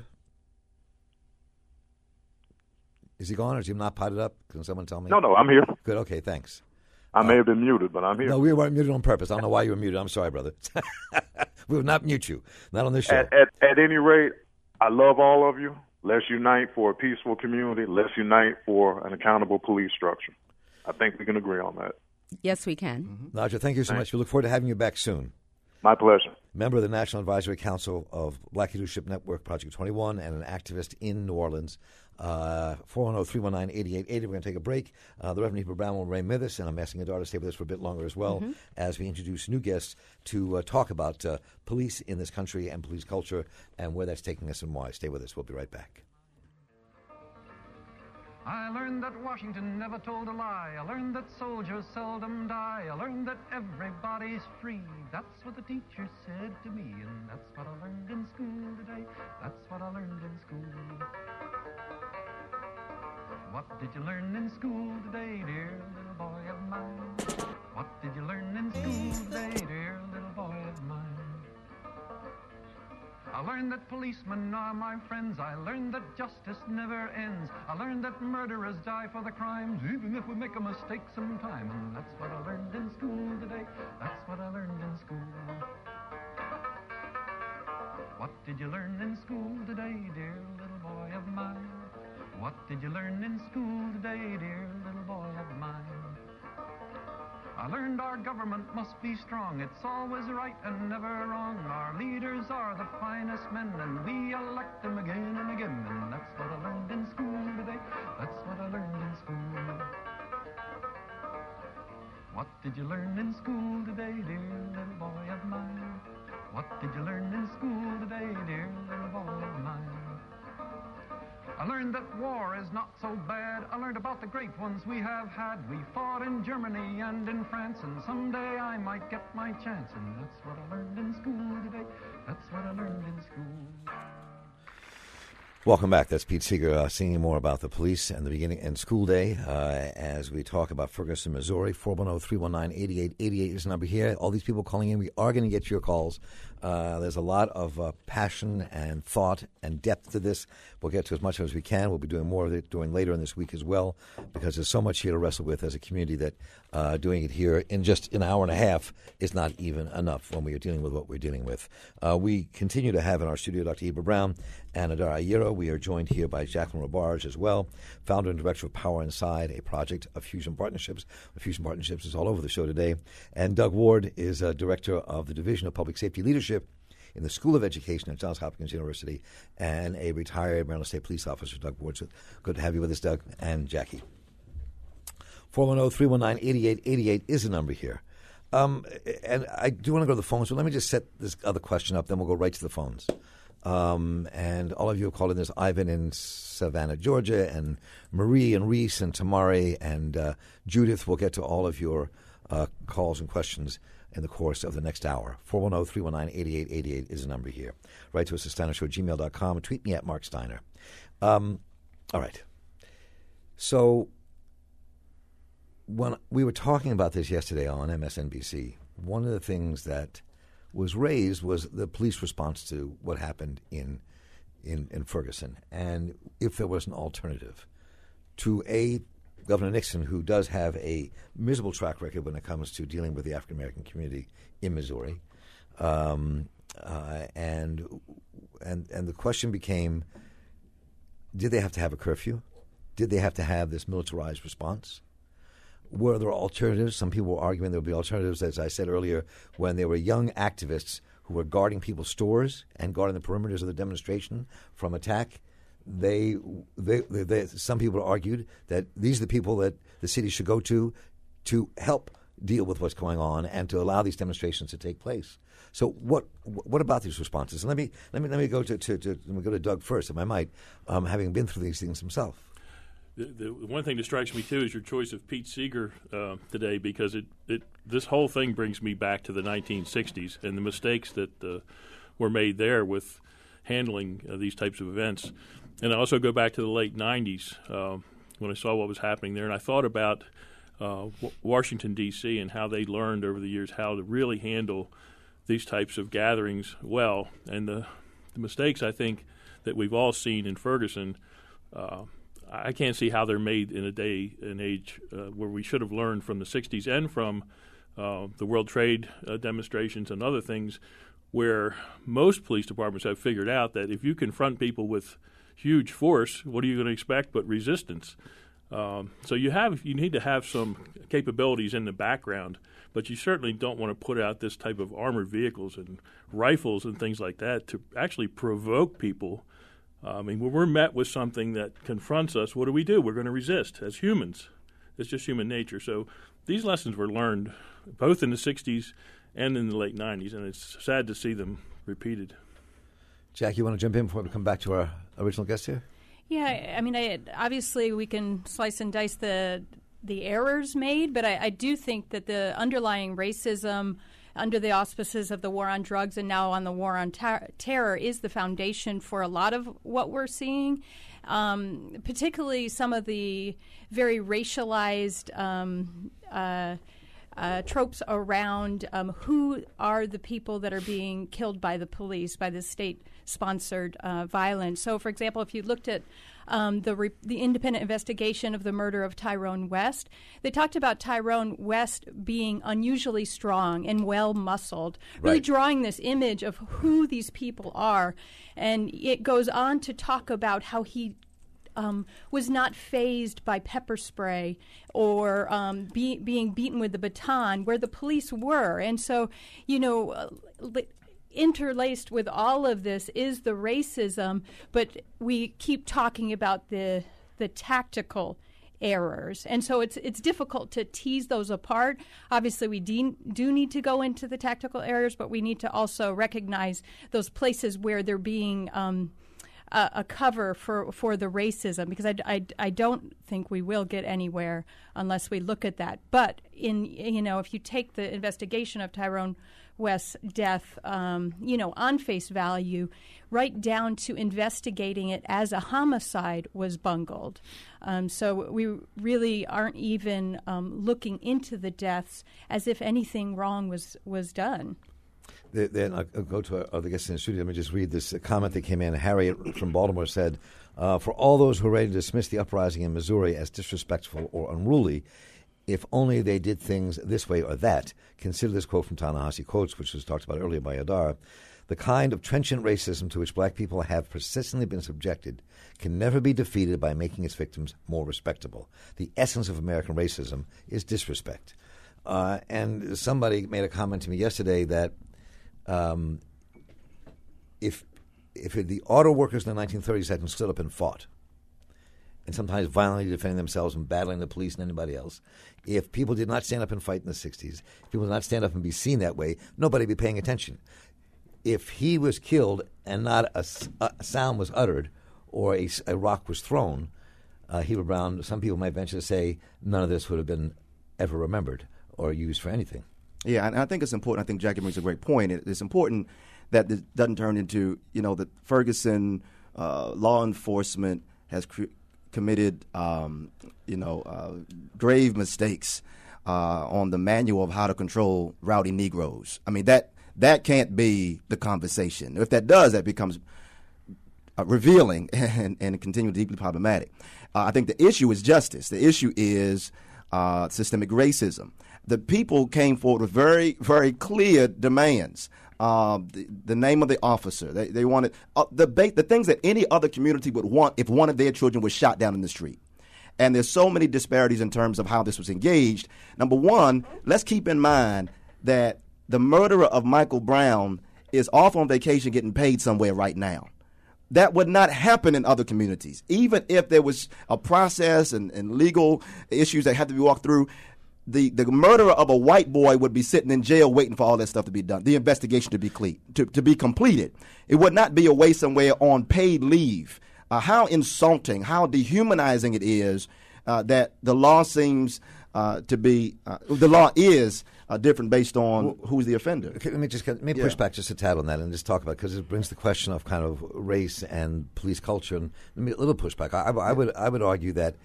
Is he gone or is he not potted up? Can someone tell me? No, I'm here. Good, okay, thanks. I may have been muted, but I'm here. No, we weren't muted on purpose. I don't know why you were muted. I'm sorry, brother. We would not mute you. Not on this show. At any rate, I love all of you. Let's unite for a peaceful community. Let's unite for an accountable police structure. I think we can agree on that. Yes, we can. Mm-hmm. Nadra, thank you so much. We look forward to having you back soon. My pleasure. Member of the National Advisory Council of Black Leadership Network, Project 21, and an activist in New Orleans. 410-319-8880. We're going to take a break. The Reverend Heber Brown will remain with us, and I'm asking Adar to stay with us for a bit longer as well as we introduce new guests to talk about police in this country and police culture and where that's taking us and why. Stay with us. We'll be right back. I learned that Washington never told a lie. I learned that soldiers seldom die. I learned that everybody's free. That's what the teacher said to me, and that's what I learned in school today. That's what I learned in school. What did you learn in school today, dear little boy of mine? What did you learn in school today, dear little boy of mine? I learned that policemen are my friends. I learned that justice never ends. I learned that murderers die for the crimes, even if we make a mistake sometime. And that's what I learned in school today. That's what I learned in school. What did you learn in school today, dear little boy of mine? What did you learn in school today, dear little boy of mine? I learned our government must be strong. It's always right and never wrong. Our leaders are the finest men, and we elect them again and again. And that's what I learned in school today. That's what I learned in school. What did you learn in school today, dear little boy of mine? What did you learn in school today, dear little boy of mine? I learned that war is not so bad. I learned about the great ones we have had. We fought in Germany and in France, and someday I might get my chance. And that's what I learned in school today. That's what I learned in school. Welcome back. That's Pete Seeger singing more about the police and the beginning and school day as we talk about Ferguson, Missouri. 410-319-8888 is the number here. All these people calling in, we are going to get your calls. There's a lot of passion and thought and depth to this. We'll get to as much as we can. We'll be doing more of it later in this week as well, because there's so much here to wrestle with as a community that doing it here in just an hour and a half is not even enough when we are dealing with what we're dealing with. We continue to have in our studio Dr. Heber Brown and Adar Ayero. We are joined here by Jacqueline Robarge as well, founder and director of Power Inside, a project of Fusion Partnerships. Fusion Partnerships is all over the show today. And Doug Ward is director of the Division of Public Safety Leadership in the School of Education at Johns Hopkins University and a retired Maryland State police officer, Doug Ward. So good to have you with us, Doug and Jackie. 410-319-8888 is the number here. And I do want to go to the phones, but let me just set this other question up, then we'll go right to the phones. And all of you have called in. There's Ivan in Savannah, Georgia, and Marie and Reese and Tamari and Judith. We'll get to all of your calls and questions in the course of the next hour. 410-319-8888 is the number here. Write to us at steinershow@gmail.com. Tweet me at Mark Steiner. All right. So when we were talking about this yesterday on MSNBC, one of the things that was raised was the police response to what happened in Ferguson, and if there was an alternative to Governor Nixon, who does have a miserable track record when it comes to dealing with the African American community in Missouri, and the question became: did they have to have a curfew? Did they have to have this militarized response? Were there alternatives? Some people were arguing there would be alternatives, as I said earlier, when there were young activists who were guarding people's stores and guarding the perimeters of the demonstration from attack. Some people argued that these are the people that the city should go to help deal with what's going on and to allow these demonstrations to take place. So what about these responses? And let me go to Doug first, if I might, having been through these things himself. The one thing that strikes me, too, is your choice of Pete Seeger today, because this whole thing brings me back to the 1960s and the mistakes that were made there with handling these types of events. And I also go back to the late 90s when I saw what was happening there, and I thought about Washington, D.C., and how they learned over the years how to really handle these types of gatherings well. And the mistakes, I think, that we've all seen in Ferguson, I can't see how they're made in a day and age where we should have learned from the 60s and from the World Trade demonstrations and other things, where most police departments have figured out that if you confront people with huge force, what are you going to expect but resistance? So you need to have some capabilities in the background, but you certainly don't want to put out this type of armored vehicles and rifles and things like that to actually provoke people. I mean, when we're met with something that confronts us, what do? We're going to resist as humans. It's just human nature. So these lessons were learned both in the 60s and in the late 90s, and it's sad to see them repeated. Jack, you want to jump in before we come back to our original guest here? Yeah, I mean, obviously we can slice and dice the errors made, but I do think that the underlying racism under the auspices of the war on drugs and now on the war on terror is the foundation for a lot of what we're seeing, particularly some of the very racialized tropes around who are the people that are being killed by the police, by the state-sponsored violence. So, for example, if you looked at the independent investigation of the murder of Tyrone West, they talked about Tyrone West being unusually strong and well-muscled, really drawing this image of who these people are. And it goes on to talk about how he was not fazed by pepper spray or being beaten with the baton, where the police were. And so, interlaced with all of this is the racism, but we keep talking about the tactical errors. And so it's difficult to tease those apart. Obviously, we do need to go into the tactical errors, but we need to also recognize those places where they're being a cover for the racism, because I don't think we will get anywhere unless we look at that. But if you take the investigation of Tyrone West's death, on face value, right down to investigating it as a homicide was bungled. So we really aren't even looking into the deaths as if anything wrong was done. Then I'll go to our other guests in the studio. Let me just read this comment that came in. Harriet from Baltimore said, for all those who are ready to dismiss the uprising in Missouri as disrespectful or unruly, if only they did things this way or that, consider this quote from Ta-Nehisi Coates, which was talked about earlier by Adar. The kind of trenchant racism to which black people have persistently been subjected can never be defeated by making its victims more respectable. The essence of American racism is disrespect. And somebody made a comment to me yesterday that if the auto workers in the 1930s hadn't stood up and fought, and sometimes violently defending themselves and battling the police and anybody else, if people did not stand up and fight in the 60s, if people did not stand up and be seen that way, nobody would be paying attention. if he was killed and not a sound was uttered or a rock was thrown, he would Brown, some people might venture to say none of this would have been ever remembered or used for anything. Yeah, and I think it's important. I think Jackie brings a great point. It's important that this doesn't turn into, that Ferguson law enforcement has committed, grave mistakes on the manual of how to control rowdy Negroes. I mean, that can't be the conversation. If that does, that becomes revealing and continue deeply problematic. I think the issue is justice. The issue is systemic racism. The people came forward with very, very clear demands. The name of the officer. They wanted the things that any other community would want if one of their children was shot down in the street. And there's so many disparities in terms of how this was engaged. Number one, let's keep in mind that the murderer of Michael Brown is off on vacation getting paid somewhere right now. That would not happen in other communities. Even if there was a process and legal issues that had to be walked through, the murderer of a white boy would be sitting in jail waiting for all that stuff to be done, the investigation to be completed. It would not be away somewhere on paid leave. How insulting, how dehumanizing it is that the law seems to be the law is different based on who's the offender. Okay, let me push back just a tad on that and just talk about, because it brings the question of kind of race and police culture, and a little pushback. I would argue that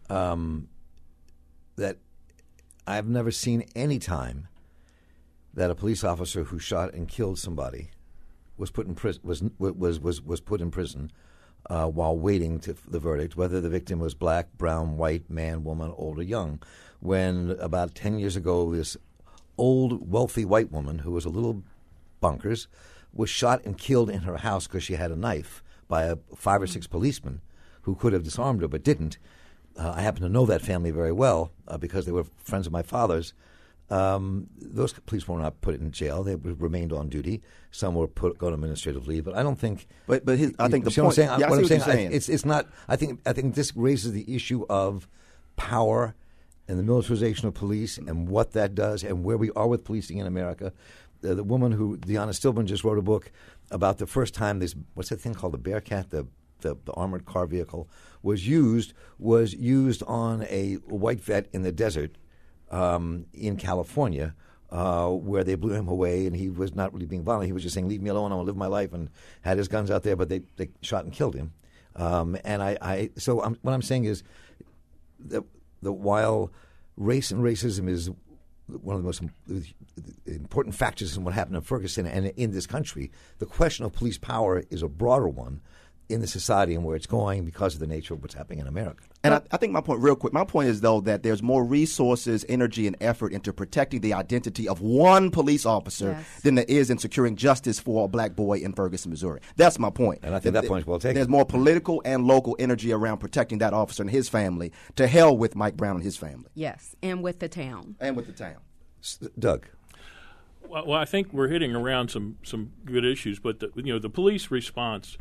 that I've never seen any time that a police officer who shot and killed somebody was put in prison was put in prison while waiting to the verdict, whether the victim was black, brown, white, man, woman, old, or young. When about 10 years ago, this old, wealthy white woman who was a little bonkers was shot and killed in her house because she had a knife by 5 or 6 policemen who could have disarmed her but didn't. I happen to know that family very well because they were friends of my father's. Those police were not put in jail; they remained on duty. Some were go on administrative leave, but I don't think. But I think the point. What I'm saying. It's not. I think this raises the issue of power and the militarization of police and what that does and where we are with policing in America. The woman who Deanna Stillman just wrote a book about the first time this what's that thing called, the Bearcat, the armored car vehicle was used on a white vet in the desert in California, where they blew him away, and he was not really being violent. He was just saying, "Leave me alone. I want to live my life," and had his guns out there. But they shot and killed him. What I'm saying is that while race and racism is one of the most important factors in what happened in Ferguson and in this country, the question of police power is a broader one in the society and where it's going because of the nature of what's happening in America. And I think my point is, though, that there's more resources, energy, and effort into protecting the identity of one police officer than there is in securing justice for a black boy in Ferguson, Missouri. That's my point. And I think that point is well taken. There's more political and local energy around protecting that officer and his family. To hell with Mike Brown and his family. Yes, and with the town. Doug. Well, I think we're hitting around some good issues, but the police response.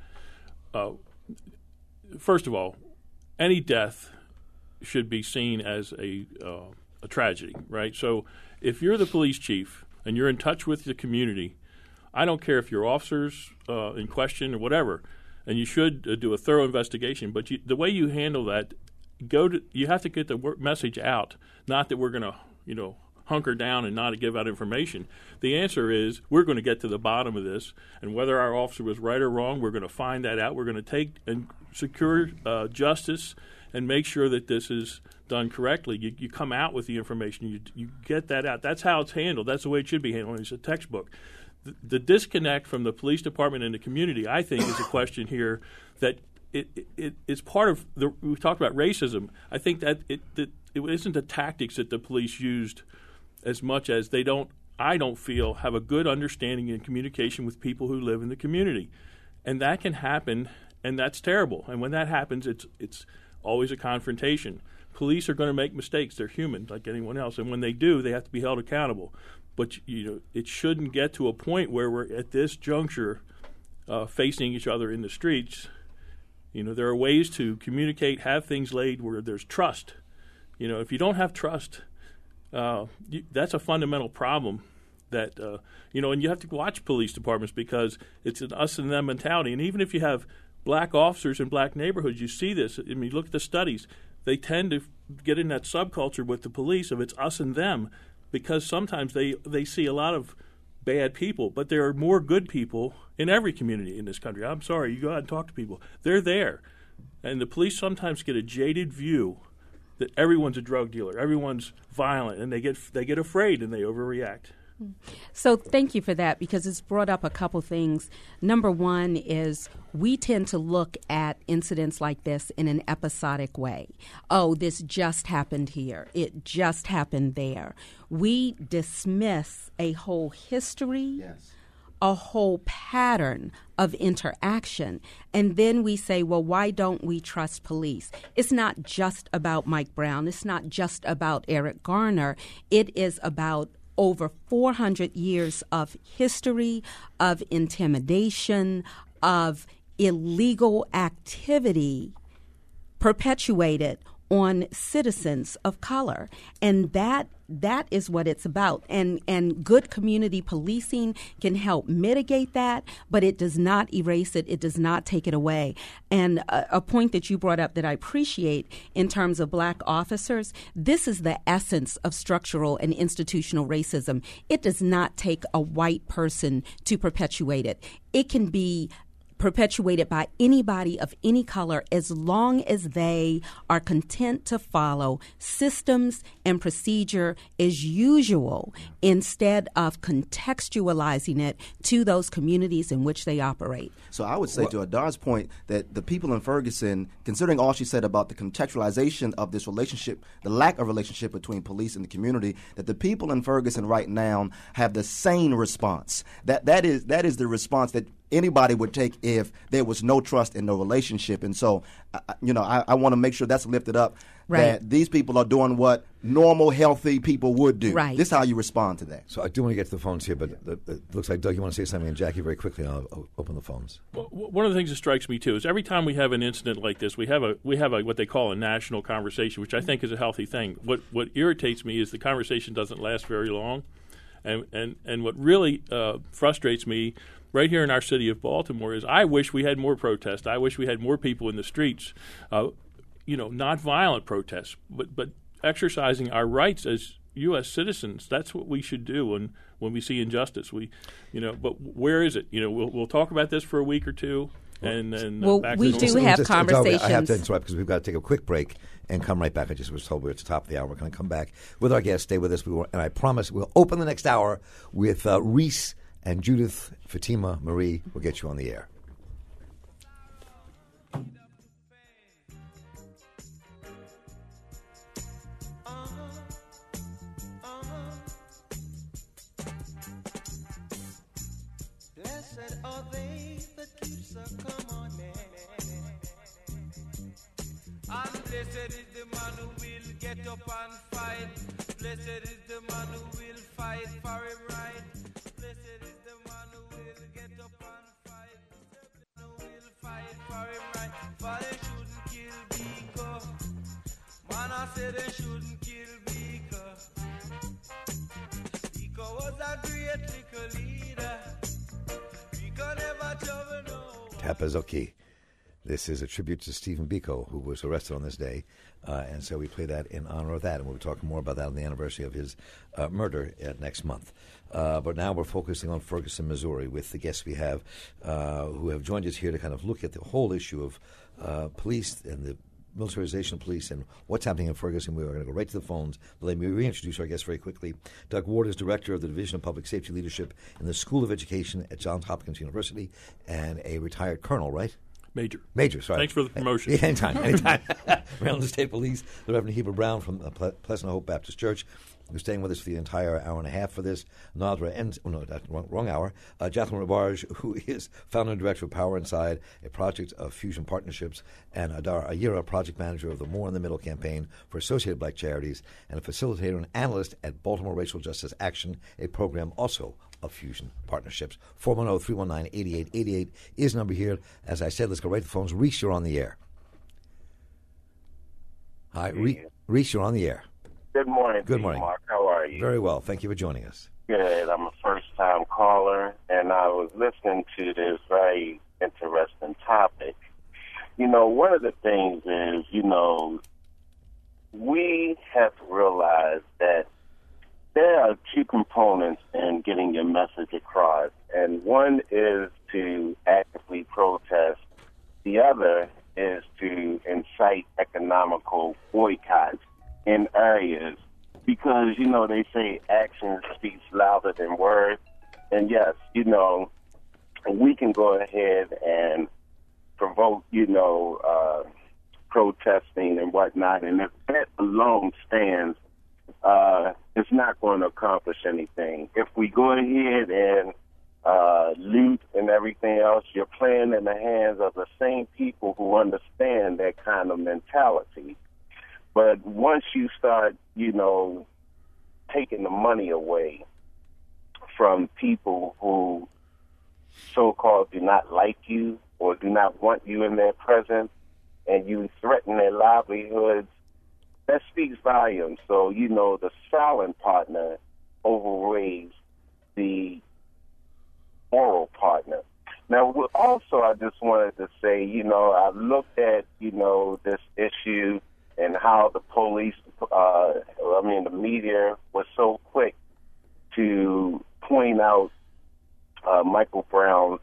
First of all, any death should be seen as a tragedy, right? So if you're the police chief and you're in touch with the community, I don't care if your officers in question or whatever, and you should do a thorough investigation, but the way you handle that, you have to get the message out, not that we're going to, hunker down and not give out information. The answer is we're going to get to the bottom of this, and whether our officer was right or wrong, we're going to find that out. We're going to take and secure justice and make sure that this is done correctly. You come out with the information. You get that out. That's how it's handled. That's the way it should be handled. It's a textbook. The disconnect from the police department and the community, I think, is a question here that it's part of we've talked about racism. I think that it isn't the tactics that the police used as much as I don't feel have a good understanding and communication with people who live in the community. And that can happen, and that's terrible. And when that happens, it's always a confrontation. Police are going to make mistakes. They're human like anyone else. And when they do, they have to be held accountable. But it shouldn't get to a point where we're at this juncture facing each other in the streets. There are ways to communicate, have things laid where there's trust. If you don't have trust, that's a fundamental problem that and you have to watch police departments because it's an us and them mentality. And even if you have black officers in black neighborhoods, you see this. I mean, look at the studies. They tend to get in that subculture with the police of it's us and them because sometimes they see a lot of bad people, but there are more good people in every community in this country. I'm sorry, you go out and talk to people. They're there. And the police sometimes get a jaded view that everyone's a drug dealer, everyone's violent, and they get afraid and they overreact. So thank you for that, because it's brought up a couple things. Number one is we tend to look at incidents like this in an episodic way. Oh, this just happened here. It just happened there. We dismiss a whole history, a whole pattern of interaction, and then we say, well, why don't we trust police? It's not just about Mike Brown. It's not just about Eric Garner. It is about over 400 years of history, of intimidation, of illegal activity perpetuated on citizens of color. And that is what it's about. And good community policing can help mitigate that, but it does not erase it. It does not take it away. And a point that you brought up that I appreciate in terms of black officers, this is the essence of structural and institutional racism. It does not take a white person to perpetuate it. It can be perpetuated by anybody of any color as long as they are content to follow systems and procedure as usual instead of contextualizing it to those communities in which they operate. So I would say to Adar's point that the people in Ferguson, considering all she said about the contextualization of this relationship, the lack of relationship between police and the community, that the people in Ferguson right now have the sane response. That is the response that anybody would take if there was no trust and no relationship. And so, I want to make sure that's lifted up, that these people are doing what normal, healthy people would do. Right. This is how you respond to that. So I do want to get to the phones here, but it looks like, Doug, you want to say something, and Jackie, very quickly, and I'll open the phones. Well, one of the things that strikes me, too, is every time we have an incident like this, we have a what they call a national conversation, which I think is a healthy thing. What irritates me is the conversation doesn't last very long. And what really frustrates me right here in our city of Baltimore is I wish we had more protests. I wish we had more people in the streets, not violent protests, but exercising our rights as U.S. citizens. That's what we should do when we see injustice. But where is it? We'll talk about this for a week or two. And we do have conversations. I have to interrupt because we've got to take a quick break and come right back. I just was told we're at the top of the hour. We're going to come back with our guests. Stay with us. And I promise we'll open the next hour with Reese and Judith Fatima Marie. Will get you on the air. Blessed are they that keeps a commandment, and blessed is the man who will get up and fight. Blessed is the man who will fight for him right. Blessed is the man who will get up and fight. The man who will fight for him right. For they shouldn't kill Biko. Man, I said they shouldn't kill Biko. Biko was a great little leader. Biko never trouble no one. Tapazoki. This is a tribute to Stephen Biko, who was arrested on this day, and so we play that in honor of that, and we'll be talking more about that on the anniversary of his murder next month. But now we're focusing on Ferguson, Missouri, with the guests we have who have joined us here to kind of look at the whole issue of police and the militarization of police and what's happening in Ferguson. We're going to go right to the phones. Let me reintroduce our guests very quickly. Doug Ward is Director of the Division of Public Safety Leadership in the School of Education at Johns Hopkins University and a retired colonel, right? Major, sorry. Thanks for the promotion. Anytime. Maryland State Police, the Reverend Heber Brown from Pleasant Hope Baptist Church, who's staying with us for the entire hour and a half for this. Wrong hour. Jacqueline Rabarge, who is founder and director of Power Inside, a project of Fusion Partnerships, and Adar Ayira, project manager of the More in the Middle campaign for Associated Black Charities, and a facilitator and analyst at Baltimore Racial Justice Action, a program also of Fusion Partnerships. 410-319-8888 is number here. As I said, let's go right to the phones. Reese, you're on the air. Hi, Reese, you're on the air. Good morning. Good morning. Mark. How are you? Very well. Thank you for joining us. Good. I'm a first-time caller, and I was listening to this very interesting topic. You know, one of the things is, you know, we have to realize that there are two components in getting your message across, and one is to actively protest. The other is to incite economical boycotts in areas because, you know, they say action speaks louder than words. And, yes, you know, we can go ahead and provoke, you know, protesting and whatnot. And if that alone stands, it's not going to accomplish anything. If we go ahead and loot and everything else, you're playing in the hands of the same people who understand that kind of mentality. But once you start, you know, taking the money away from people who so-called do not like you or do not want you in their presence, and you threaten their livelihoods, that speaks volumes. So, you know, the silent partner overweighs the oral partner. Now, also, I just wanted to say, you know, I looked at, you know, this issue and how the police, the media was so quick to point out Michael Brown's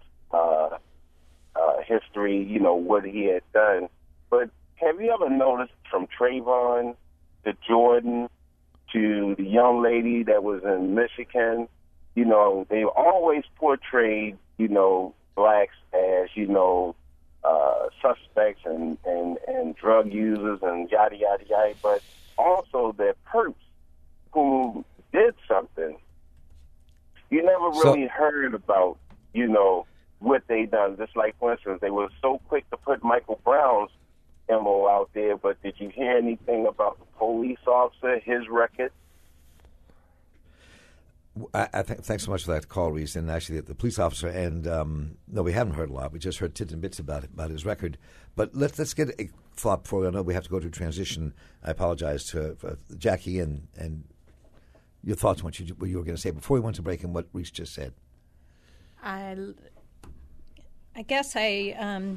history, you know, what he had done. But have you ever noticed from Trayvon to Jordan to the young lady that was in Michigan, you know, they always portrayed, you know, blacks as, you know, suspects and drug users and yada, yada, yada, but also their perps who did something. You never really heard about, you know, what they done. Just like, for instance, they were so quick to put Michael Brown's MO out there, but did you hear anything about the police officer, his record? Thanks so much for that call, Reese. And actually, the police officer, and no, we haven't heard a lot. We just heard tidbits and bits about his record. But let's get a thought before I know we have to go to a transition. I apologize to Jackie and your thoughts on what you were going to say before we went to break and what Reese just said. I guess I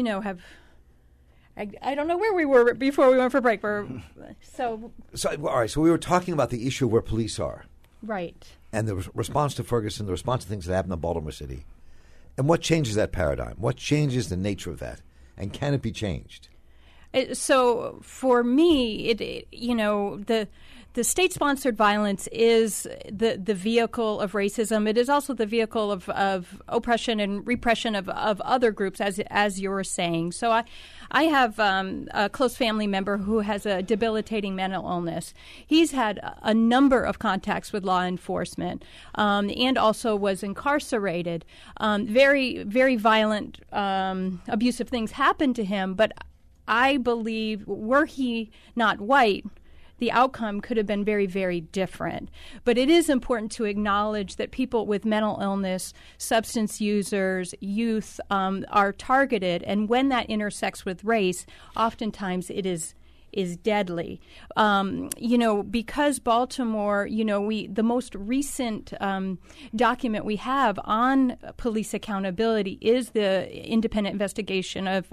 don't know where we were before we went for break. So all right. So we were talking about the issue where police are. Right. And the response to Ferguson, the response to things that happened in Baltimore City. And what changes that paradigm? What changes the nature of that? And can it be changed? So for me, the state-sponsored violence is the vehicle of racism. It is also the vehicle of oppression and repression of other groups, as you were saying. So I have a close family member who has a debilitating mental illness. He's had a number of contacts with law enforcement and also was incarcerated. Very, very violent, abusive things happened to him, but I believe were he not white, the outcome could have been very, very different. But it is important to acknowledge that people with mental illness, substance users, youth are targeted. And when that intersects with race, oftentimes it is deadly. Because Baltimore, the most recent document we have on police accountability is the independent investigation of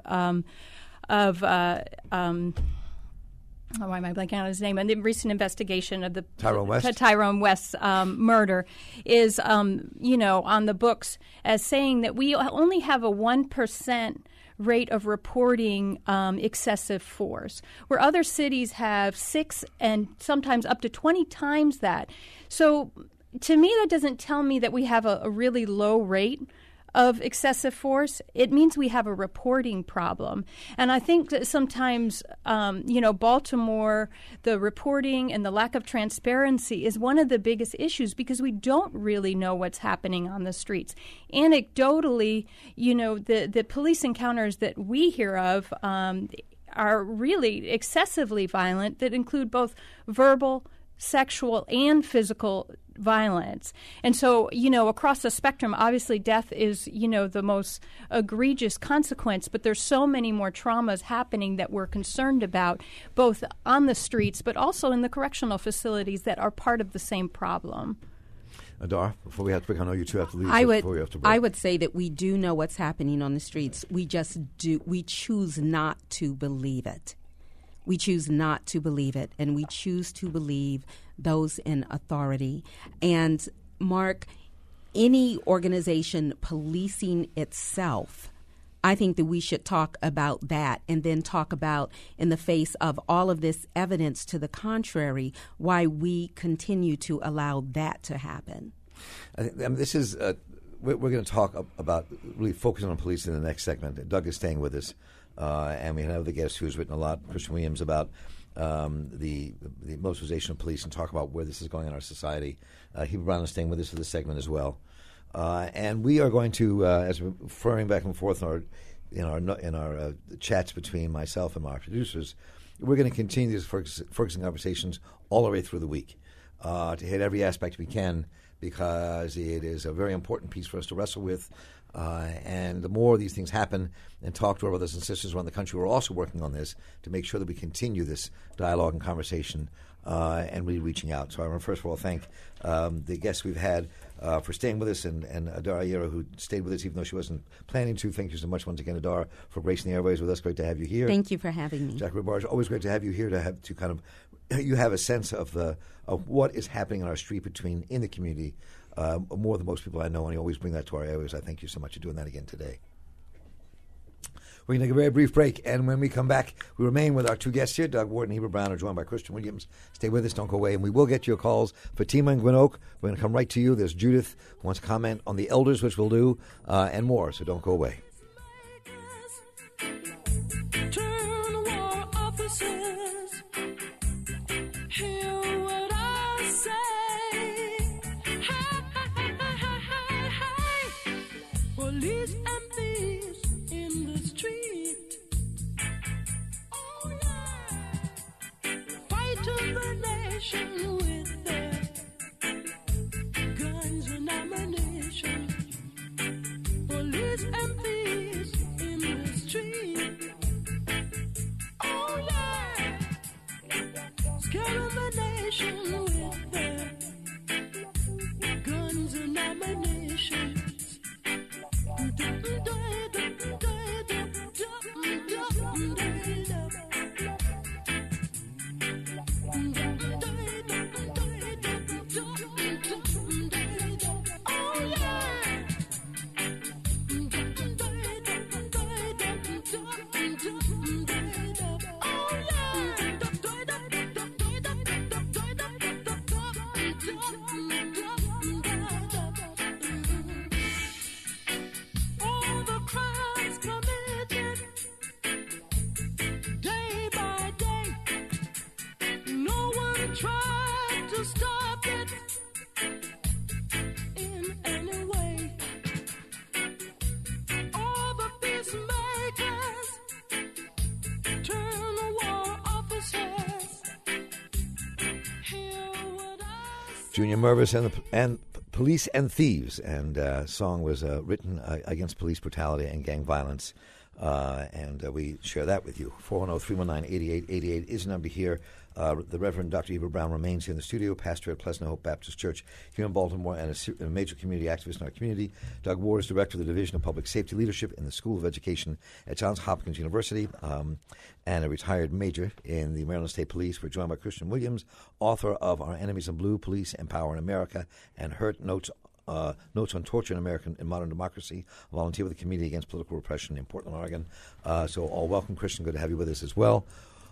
why am I blanking on his name? And the recent investigation of the Tyrone West's murder is, on the books as saying that we only have a 1% rate of reporting excessive force, where other cities have 6 and sometimes up to 20 times that. So to me, that doesn't tell me that we have a really low rate of excessive force. It means we have a reporting problem. And I think that sometimes, Baltimore, the reporting and the lack of transparency is one of the biggest issues because we don't really know what's happening on the streets. Anecdotally, the police encounters that we hear of are really excessively violent that include both verbal, sexual and physical violence. And so, across the spectrum, obviously death is, the most egregious consequence, but there's so many more traumas happening that we're concerned about, both on the streets, but also in the correctional facilities that are part of the same problem. Adar, before we have to break, I know you two have to leave. I would say that we do know what's happening on the streets. We choose not to believe it. We choose not to believe it, and we choose to believe those in authority. And, Mark, any organization policing itself, I think that we should talk about that and then talk about, in the face of all of this evidence to the contrary, why we continue to allow that to happen. I think this is we're going to talk about really focusing on police in the next segment. Doug is staying with us. And we have another guest who's written a lot, Christian Williams, about the militarization of police and talk about where this is going in our society. Heber Brown is staying with us for this segment as well. And we are going to, as we're referring back and forth in our chats between myself and my producers, we're going to continue these focusing conversations all the way through the week to hit every aspect we can, because it is a very important piece for us to wrestle with. And the more these things happen, and talk to our brothers and sisters around the country who are also working on this, to make sure that we continue this dialogue and conversation and really reaching out. So I want to first of all thank the guests we've had for staying with us, and Adar Ayera, who stayed with us even though she wasn't planning to. Thank you so much once again, Adar, for gracing the airways with us. Great to have you here. Thank you for having me. Jack Ribarge, always great to have you here, to kind of you have a sense of what is happening on our street in the community. More than most people I know, and you always bring that to our areas. I thank you so much for doing that again today. We're going to take a very brief break, and when we come back, we remain with our two guests here. Doug Ward and Heber Brown are joined by Christian Williams. Stay with us, don't go away, and we will get your calls. Fatima and Gwynn Oak, we're going to come right to you. There's Judith who wants to comment on the elders, which we'll do, and more, so don't go away. Turn war officers, hear what I say. Hey, police and thieves in the street. Oh yeah, fighting the nation with their guns and ammunition. Police and thieves in the street. Oh yeah, scaring the nation with their guns and ammunition. Try to stop it in any way. All the peacemakers turn the war officers. Hear what I say. Junior Mervis and Police and Thieves, and song was written against police brutality and gang violence. And we share that with you. 410-319-8888 is the number here. The Reverend Dr. Heber Brown remains here in the studio, pastor at Pleasant Hope Baptist Church here in Baltimore, and a major community activist in our community. Doug Ward is director of the Division of Public Safety Leadership in the School of Education at Johns Hopkins University, and a retired major in the Maryland State Police. We're joined by Christian Williams, author of Our Enemies in Blue, Police and Power in America, and Hurt Notes on Torture in Modern Democracy, a volunteer with the Committee Against Political Repression in Portland, Oregon. So all welcome, Christian. Good to have you with us as well.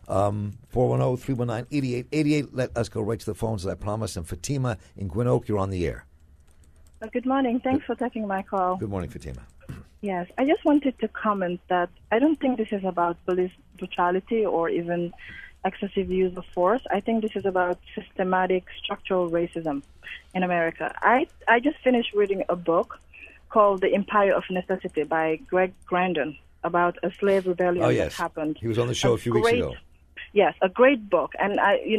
410-319-8888. Let us go right to the phones as I promised. And Fatima in Gwynn Oak, you're on the air. Good morning. Thanks for taking my call. Good morning, Fatima. Yes, I just wanted to comment that I don't think this is about police brutality or even excessive use of force. I think this is about systematic structural racism in America. I just finished reading a book called The Empire of Necessity by Greg Grandin about a slave rebellion that happened. He was on the show a few weeks ago. Yes, a great book. And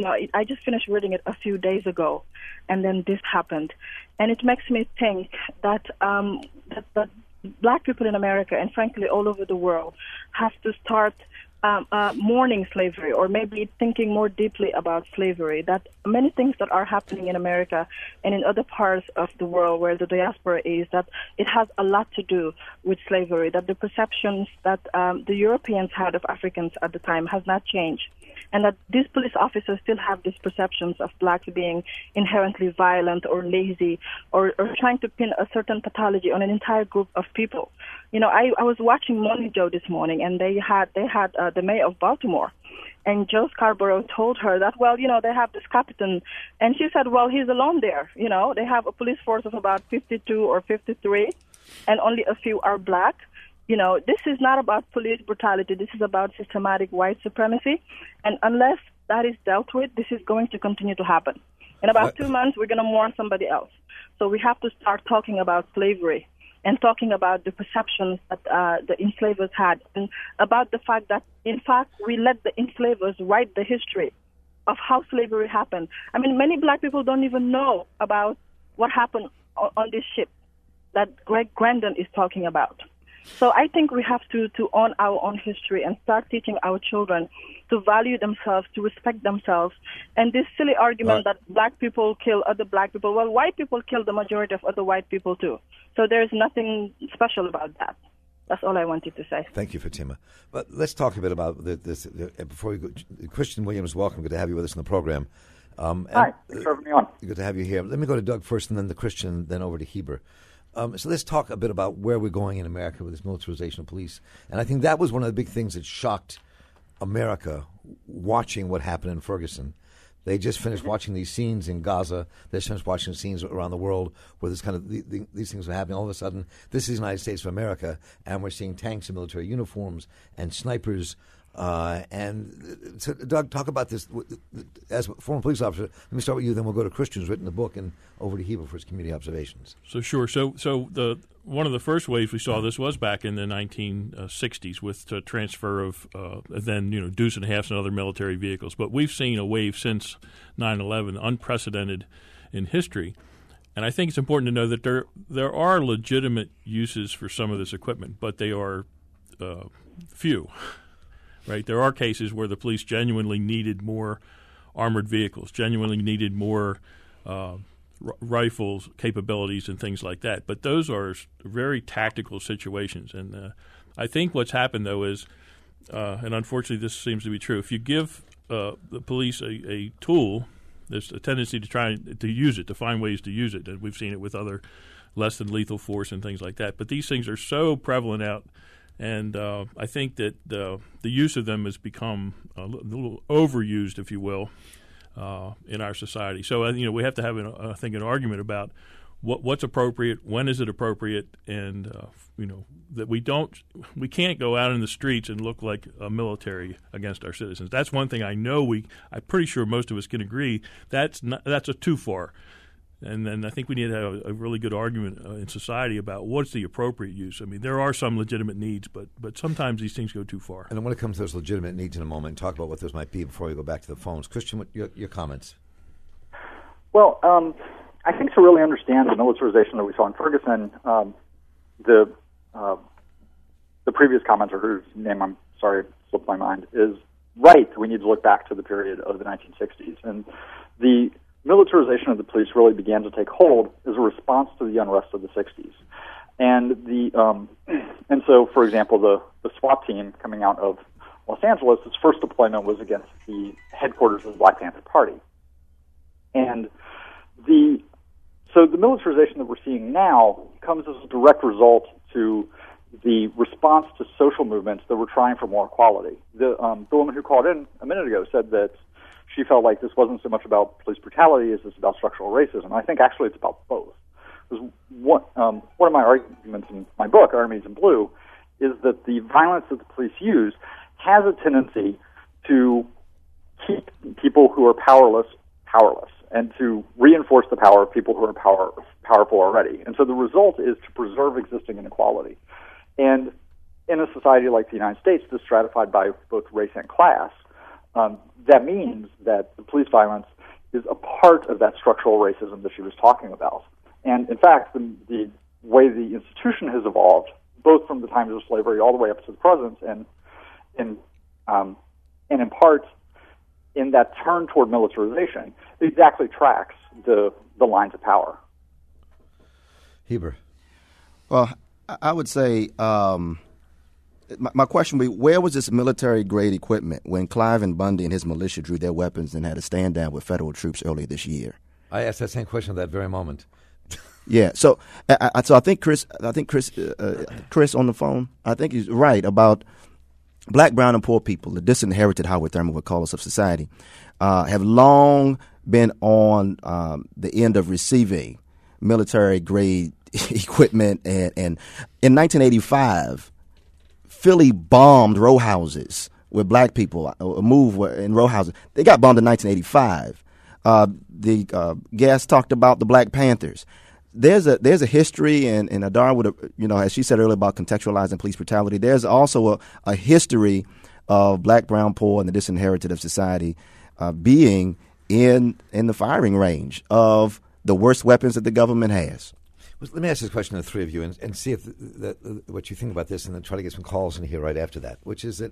I just finished reading it a few days ago, and then this happened. And it makes me think that that black people in America, and frankly all over the world, have to start mourning slavery, or maybe thinking more deeply about slavery. That many things that are happening in America and in other parts of the world where the diaspora is, that it has a lot to do with slavery, that the perceptions that the Europeans had of Africans at the time has not changed, and that these police officers still have these perceptions of blacks being inherently violent or lazy, or trying to pin a certain pathology on an entire group of people. I was watching Morning Joe this morning, and they had the mayor of Baltimore, and Joe Scarborough told her that, well, they have this captain, and she said, well, he's alone there. They have a police force of about 52 or 53, and only a few are black. This is not about police brutality. This is about systematic white supremacy. And unless that is dealt with, this is going to continue to happen. In about 2 months, we're going to mourn somebody else. So we have to start talking about slavery and talking about the perceptions that the enslavers had, and about the fact that, in fact, we let the enslavers write the history of how slavery happened. I mean, many black people don't even know about what happened on this ship that Greg Grandin is talking about. So I think we have to own our own history and start teaching our children to value themselves, to respect themselves. And this silly argument that black people kill other black people, well, white people kill the majority of other white people too. So there's nothing special about that. That's all I wanted to say. Thank you, Fatima. But let's talk a bit about this before we go. Christian Williams, welcome. Good to have you with us in the program. Hi, thanks for having me on. Good to have you here. Let me go to Doug first, and then the Christian, then over to Heber. So let's talk a bit about where we're going in America with this militarization of police. And I think that was one of the big things that shocked America, watching what happened in Ferguson. They just finished watching these scenes in Gaza. They just finished watching scenes around the world where this kind of these things are happening. All of a sudden, this is the United States of America, and we're seeing tanks and military uniforms and snipers. And so, Doug, talk about this as a former police officer. Let me start with you, then we'll go to Christian, who's written the book, and over to Heber for his community observations. So sure. So the one of the first ways we saw this was back in the 1960s with the transfer of then Deuce and Halfs and other military vehicles. But we've seen a wave since 9/11, unprecedented in history. And I think it's important to know that there are legitimate uses for some of this equipment, but they are few. Right, there are cases where the police genuinely needed more armored vehicles, genuinely needed more rifles capabilities and things like that. But those are very tactical situations. And I think what's happened, though, is, and unfortunately this seems to be true, if you give the police a tool, there's a tendency to try to use it, to find ways to use it. And we've seen it with other less than lethal force and things like that. But these things are so prevalent out. And I think that the use of them has become a little overused, if you will, in our society. So we have to have, I think, an argument about what's appropriate, when is it appropriate, and that we can't go out in the streets and look like a military against our citizens. That's one thing I know I'm pretty sure most of us can agree that's a too far. And then I think we need to have a really good argument in society about what's the appropriate use. I mean, there are some legitimate needs, but sometimes these things go too far. And then when it comes to those legitimate needs in a moment, talk about what those might be before we go back to the phones. Christian, what your comments? Well, I think to really understand the militarization that we saw in Ferguson, the previous commenter, whose name I'm sorry slipped my mind, is right. We need to look back to the period of the 1960s. And the militarization of the police really began to take hold as a response to the unrest of the 60s. And so, for example, the SWAT team coming out of Los Angeles, its first deployment was against the headquarters of the Black Panther Party. And so the militarization that we're seeing now comes as a direct result to the response to social movements that were trying for more equality. The woman who called in a minute ago said that she felt like this wasn't so much about police brutality as it's about structural racism. I think actually it's about both. One of my arguments in my book, Our Enemies in Blue, is that the violence that the police use has a tendency to keep people who are powerless and to reinforce the power of people who are powerful already. And so the result is to preserve existing inequality. And in a society like the United States, that's stratified by both race and class, that means that the police violence is a part of that structural racism that she was talking about. And in fact, the way the institution has evolved, both from the times of slavery all the way up to the present, and in part in that turn toward militarization, it exactly tracks the lines of power. Heber. Well, I would say my question would be, where was this military-grade equipment when Cliven Bundy and his militia drew their weapons and had a stand-down with federal troops earlier this year? I asked that same question at that very moment. Yeah, so I think Chris on the phone, I think he's right about black, brown, and poor people, the disinherited, Howard Thurman would call us, of society, have long been on the end of receiving military-grade equipment. And in 1985, Philly bombed row houses where black people moved in row houses. They got bombed in 1985. The guest talked about the Black Panthers. There's a history, and Adar would, as she said earlier about contextualizing police brutality. There's also a history of black, brown, poor, and the disinherited of society being in the firing range of the worst weapons that the government has. Well, let me ask this question to the three of you and see if what you think about this, and then try to get some calls in here right after that. Which is that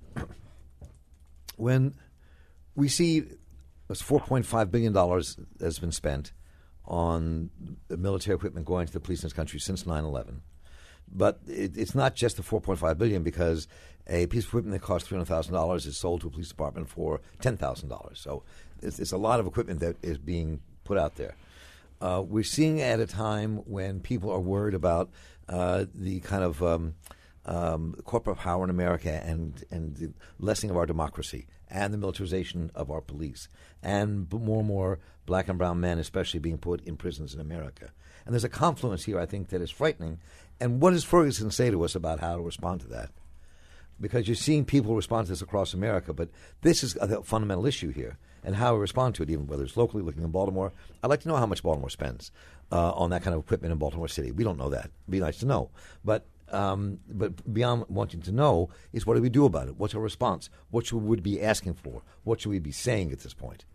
when we see $4.5 billion has been spent on military equipment going to the police in this country since 9/11. But it's not just the $4.5 billion, because a piece of equipment that costs $300,000 is sold to a police department for $10,000. So it's a lot of equipment that is being put out there. We're seeing at a time when people are worried about the kind of corporate power in America and the lessening of our democracy and the militarization of our police, and more and more black and brown men especially being put in prisons in America. And there's a confluence here, I think, that is frightening. And what does Ferguson say to us about how to respond to that? Because you're seeing people respond to this across America, but this is a fundamental issue here, and how we respond to it, even whether it's locally, looking in Baltimore. I'd like to know how much Baltimore spends on that kind of equipment in Baltimore City. We don't know that. It'd be nice to know. But beyond wanting to know is, what do we do about it? What's our response? What should we be asking for? What should we be saying at this point?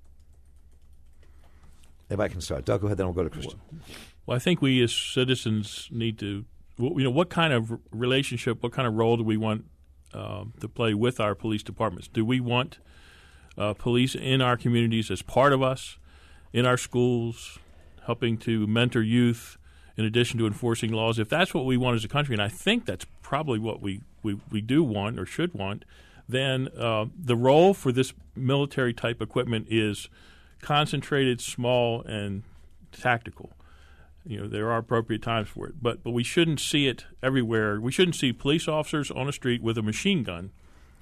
If I can start. Doug, go ahead, then we'll go to Christian. Well, I think we as citizens need to, what kind of relationship, what kind of role do we want to play with our police departments? Do we want police in our communities as part of us, in our schools, helping to mentor youth, in addition to enforcing laws? If that's what we want as a country, and I think that's probably what we do want or should want, then the role for this military-type equipment is concentrated, small, and tactical. There are appropriate times for it, but we shouldn't see it everywhere. We shouldn't see police officers on a street with a machine gun.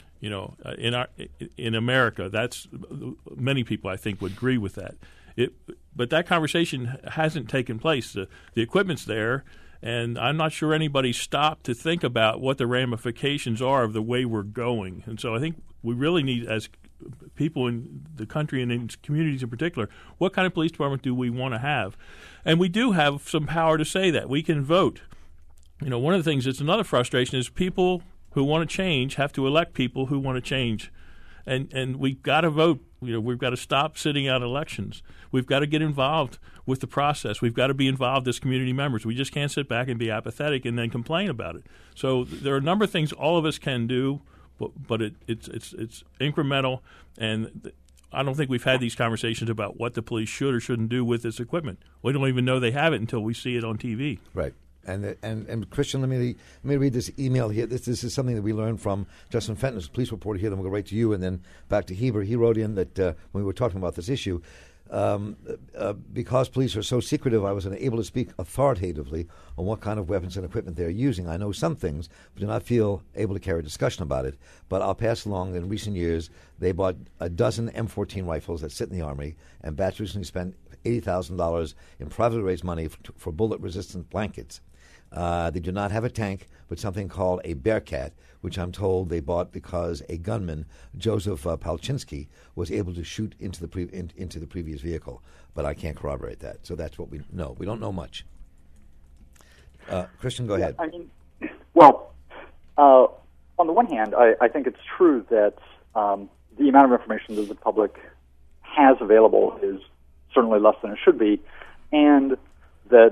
In America, that's many people I think would agree with that. But that conversation hasn't taken place. The equipment's there, and I'm not sure anybody stopped to think about what the ramifications are of the way we're going. And so I think we really need, as people in the country and in communities in particular, what kind of police department do we want to have? And we do have some power to say that. We can vote. One of the things that's another frustration is people who want to change have to elect people who want to change. And we've got to vote. We've got to stop sitting out elections. We've got to get involved with the process. We've got to be involved as community members. We just can't sit back and be apathetic and then complain about it. So there are a number of things all of us can do, but it's incremental. And I don't think we've had these conversations about what the police should or shouldn't do with this equipment. We don't even know they have it until we see it on TV. Right. And Christian, let me read this email here. This is something that we learned from Justin Fenton, who's a police reporter here. Then we'll go right to you and then back to Heber. He wrote in that when we were talking about this issue, because police are so secretive, I was unable to speak authoritatively on what kind of weapons and equipment they're using. I know some things, but do not feel able to carry a discussion about it. But I'll pass along that in recent years, they bought a dozen M14 rifles that sit in the Army, and Bats recently spent $80,000 in privately raised money for bullet-resistant blankets. They do not have a tank, but something called a Bearcat, which I'm told they bought because a gunman, Joseph Palczynski, was able to shoot into the previous vehicle. But I can't corroborate that. So that's what we know. We don't know much. Christian, go ahead. On the one hand, I think it's true that the amount of information that the public has available is certainly less than it should be, and that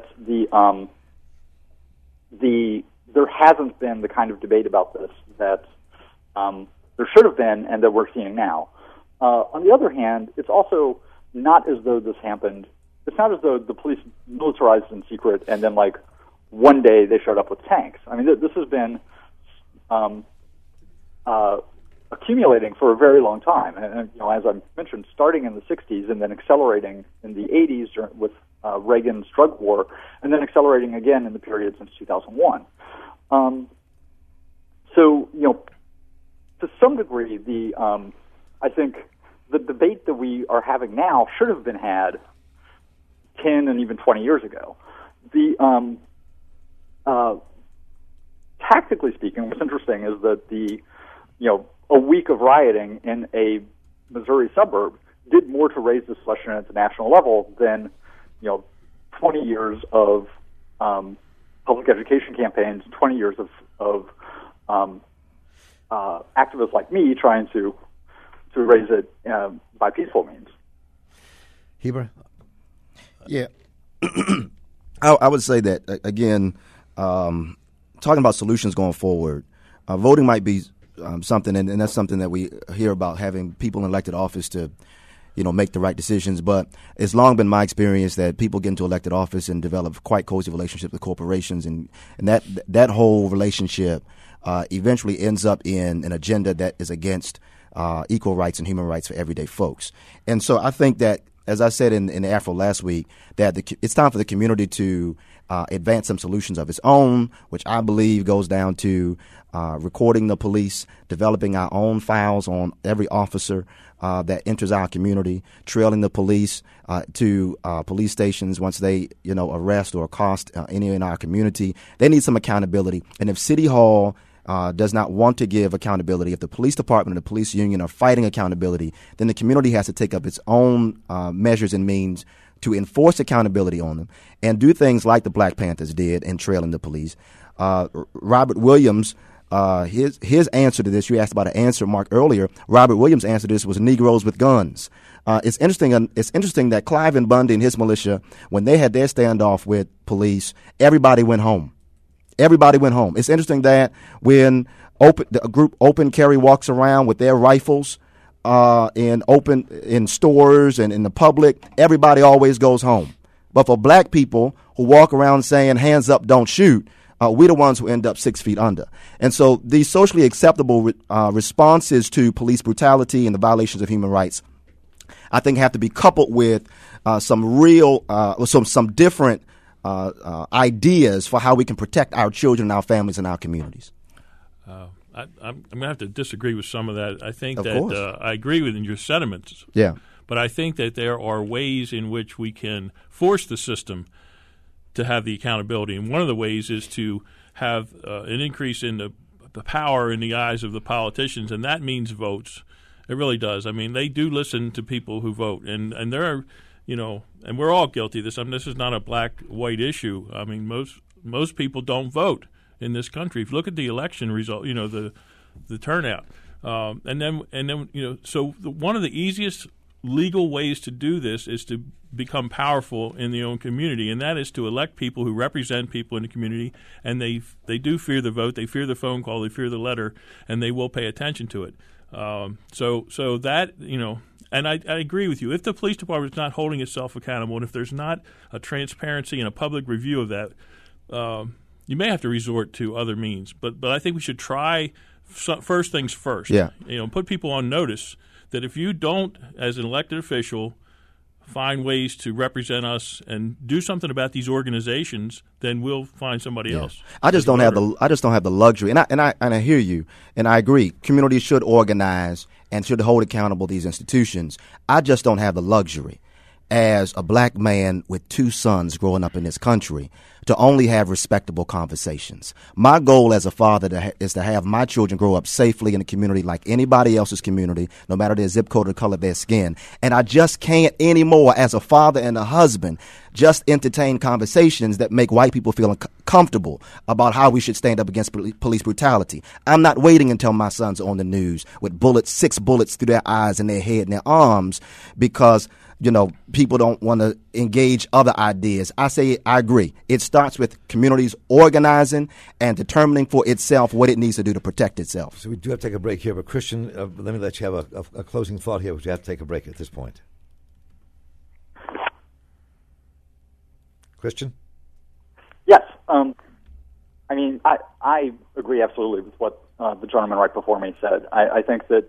there hasn't been the kind of debate about this that there should have been and that we're seeing now. On the other hand, it's also not as though this happened. It's not as though the police militarized in secret and then, like, one day they showed up with tanks. I mean, this has been accumulating for a very long time. And you know, as I mentioned, starting in the 60s and then accelerating in the 80s with Reagan's drug war, and then accelerating again in the period since 2001. So, you know, to some degree, I think the debate that we are having now should have been had 10 and even 20 years ago. Tactically speaking, what's interesting is that a week of rioting in a Missouri suburb did more to raise this question at the national level than 20 years of public education campaigns, 20 years of activists like me trying to raise it by peaceful means. Heber? Yeah. I would say that, again, talking about solutions going forward, voting might be something, and that's something that we hear about, having people in elected office to make the right decisions. But it's long been my experience that people get into elected office and develop quite cozy relationships with corporations, and that whole relationship eventually ends up in an agenda that is against equal rights and human rights for everyday folks. And so I think that, as I said in the Afro last week, that it's time for the community to advance some solutions of its own, which I believe goes down to recording the police, developing our own files on every officer that enters our community, trailing the police to police stations once they, arrest or accost any in our community. They need some accountability. And if City Hall does not want to give accountability, if the police department and the police union are fighting accountability, then the community has to take up its own measures and means to enforce accountability on them and do things like the Black Panthers did in trailing the police. Robert Williams, his answer to this, you asked about an answer, Mark, earlier. Robert Williams' answer to this was Negroes with guns. It's interesting that Cliven Bundy and his militia, when they had their standoff with police, everybody went home. Everybody went home. It's interesting that when a group Open Carry walks around with their rifles in stores and in the public, everybody always goes home. But for black people who walk around saying hands up, don't shoot, we're the ones who end up 6 feet under. And so these socially acceptable responses to police brutality and the violations of human rights, I think, have to be coupled with some different ideas for how we can protect our children, our families, and our communities. I'm going to have to disagree with some of that. I think that I agree with your sentiments. Yeah. But I think that there are ways in which we can force the system to have the accountability. And one of the ways is to have an increase in the power in the eyes of the politicians, and that means votes. It really does. I mean, they do listen to people who vote, and there are, and we're all guilty of this. I mean, this is not a black-white issue. I mean, most people don't vote in this country. If you look at the election result, the turnout, and then so one of the easiest legal ways to do this is to become powerful in the own community, and that is to elect people who represent people in the community, and they do fear the vote, they fear the phone call, they fear the letter, and they will pay attention to it. So that, and I agree with you. If the police department is not holding itself accountable, and if there's not a transparency and a public review of that, you may have to resort to other means. But I think we should try first things first. Yeah. Put people on notice that if you don't, as an elected official, find ways to represent us and do something about these organizations, then we'll find somebody else. I just don't have the luxury, and I hear you, and I agree. Communities should organize and should hold accountable these institutions. I just don't have the luxury. as a black man with 2 sons growing up in this country to only have respectable conversations. My goal as a father is to have my children grow up safely in a community like anybody else's community, no matter their zip code or the color of their skin. And I just can't anymore, as a father and a husband, just entertain conversations that make white people feel uncomfortable about how we should stand up against police brutality. I'm not waiting until my sons are on the news with 6 bullets through their eyes and their head and their arms because people don't want to engage other ideas. I agree. It starts with communities organizing and determining for itself what it needs to do to protect itself. So we do have to take a break here, but Christian, let me let you have a closing thought here, but you have to take a break at this point. Christian? Yes. I agree absolutely with what the gentleman right before me said. I think that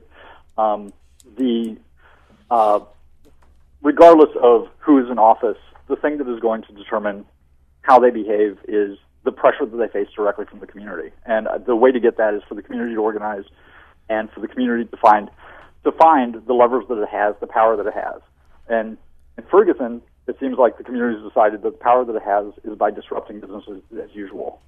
regardless of who is in office, the thing that is going to determine how they behave is the pressure that they face directly from the community. And the way to get that is for the community to organize and for the community to find the levers that it has, the power that it has. And in Ferguson, it seems like the community has decided that the power that it has is by disrupting business as usual.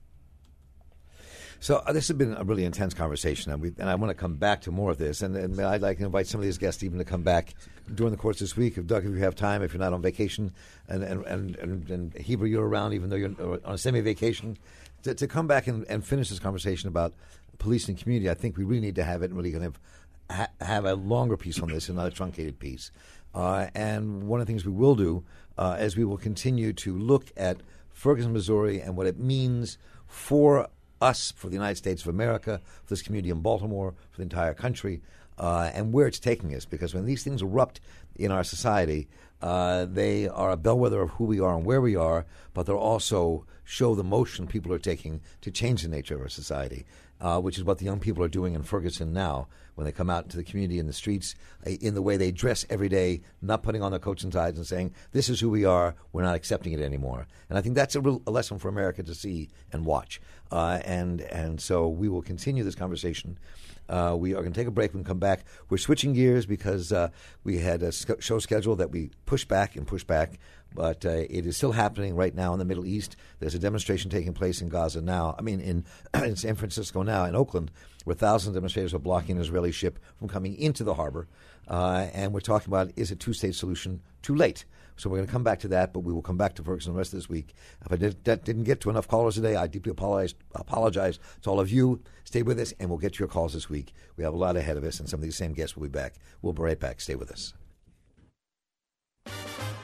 So this has been a really intense conversation, and I want to come back to more of this. And I'd like to invite some of these guests even to come back during the course of this week. Doug, if you have time, if you're not on vacation, and Heber, you're around, even though you're on a semi-vacation, to come back and finish this conversation about police and community. I think we really need to have it and really kind of have a longer piece on this and not a truncated piece. And one of the things we will do is we will continue to look at Ferguson, Missouri, and what it means for us, for the United States of America, for this community in Baltimore, for the entire country, and where it's taking us. Because when these things erupt in our society, they are a bellwether of who we are and where we are, but they'll also show the motion people are taking to change the nature of our society, which is what the young people are doing in Ferguson now when they come out into the community in the streets, in the way they dress every day, not putting on their coats and ties and saying, this is who we are, we're not accepting it anymore. And I think that's a lesson for America to see and watch. And so we will continue this conversation. We are going to take a break and come back. We're switching gears because we had a show schedule that we pushed back, but it is still happening right now in the Middle East. There's a demonstration taking place in Gaza now. In San Francisco now, in Oakland, where thousands of demonstrators are blocking an Israeli ship from coming into the harbor. And we're talking about, is a two-state solution too late? So we're going to come back to that, but we will come back to Ferguson the rest of this week. If I didn't get to enough callers today, I deeply apologize to all of you. Stay with us, and we'll get to your calls this week. We have a lot ahead of us, and some of these same guests will be back. We'll be right back. Stay with us.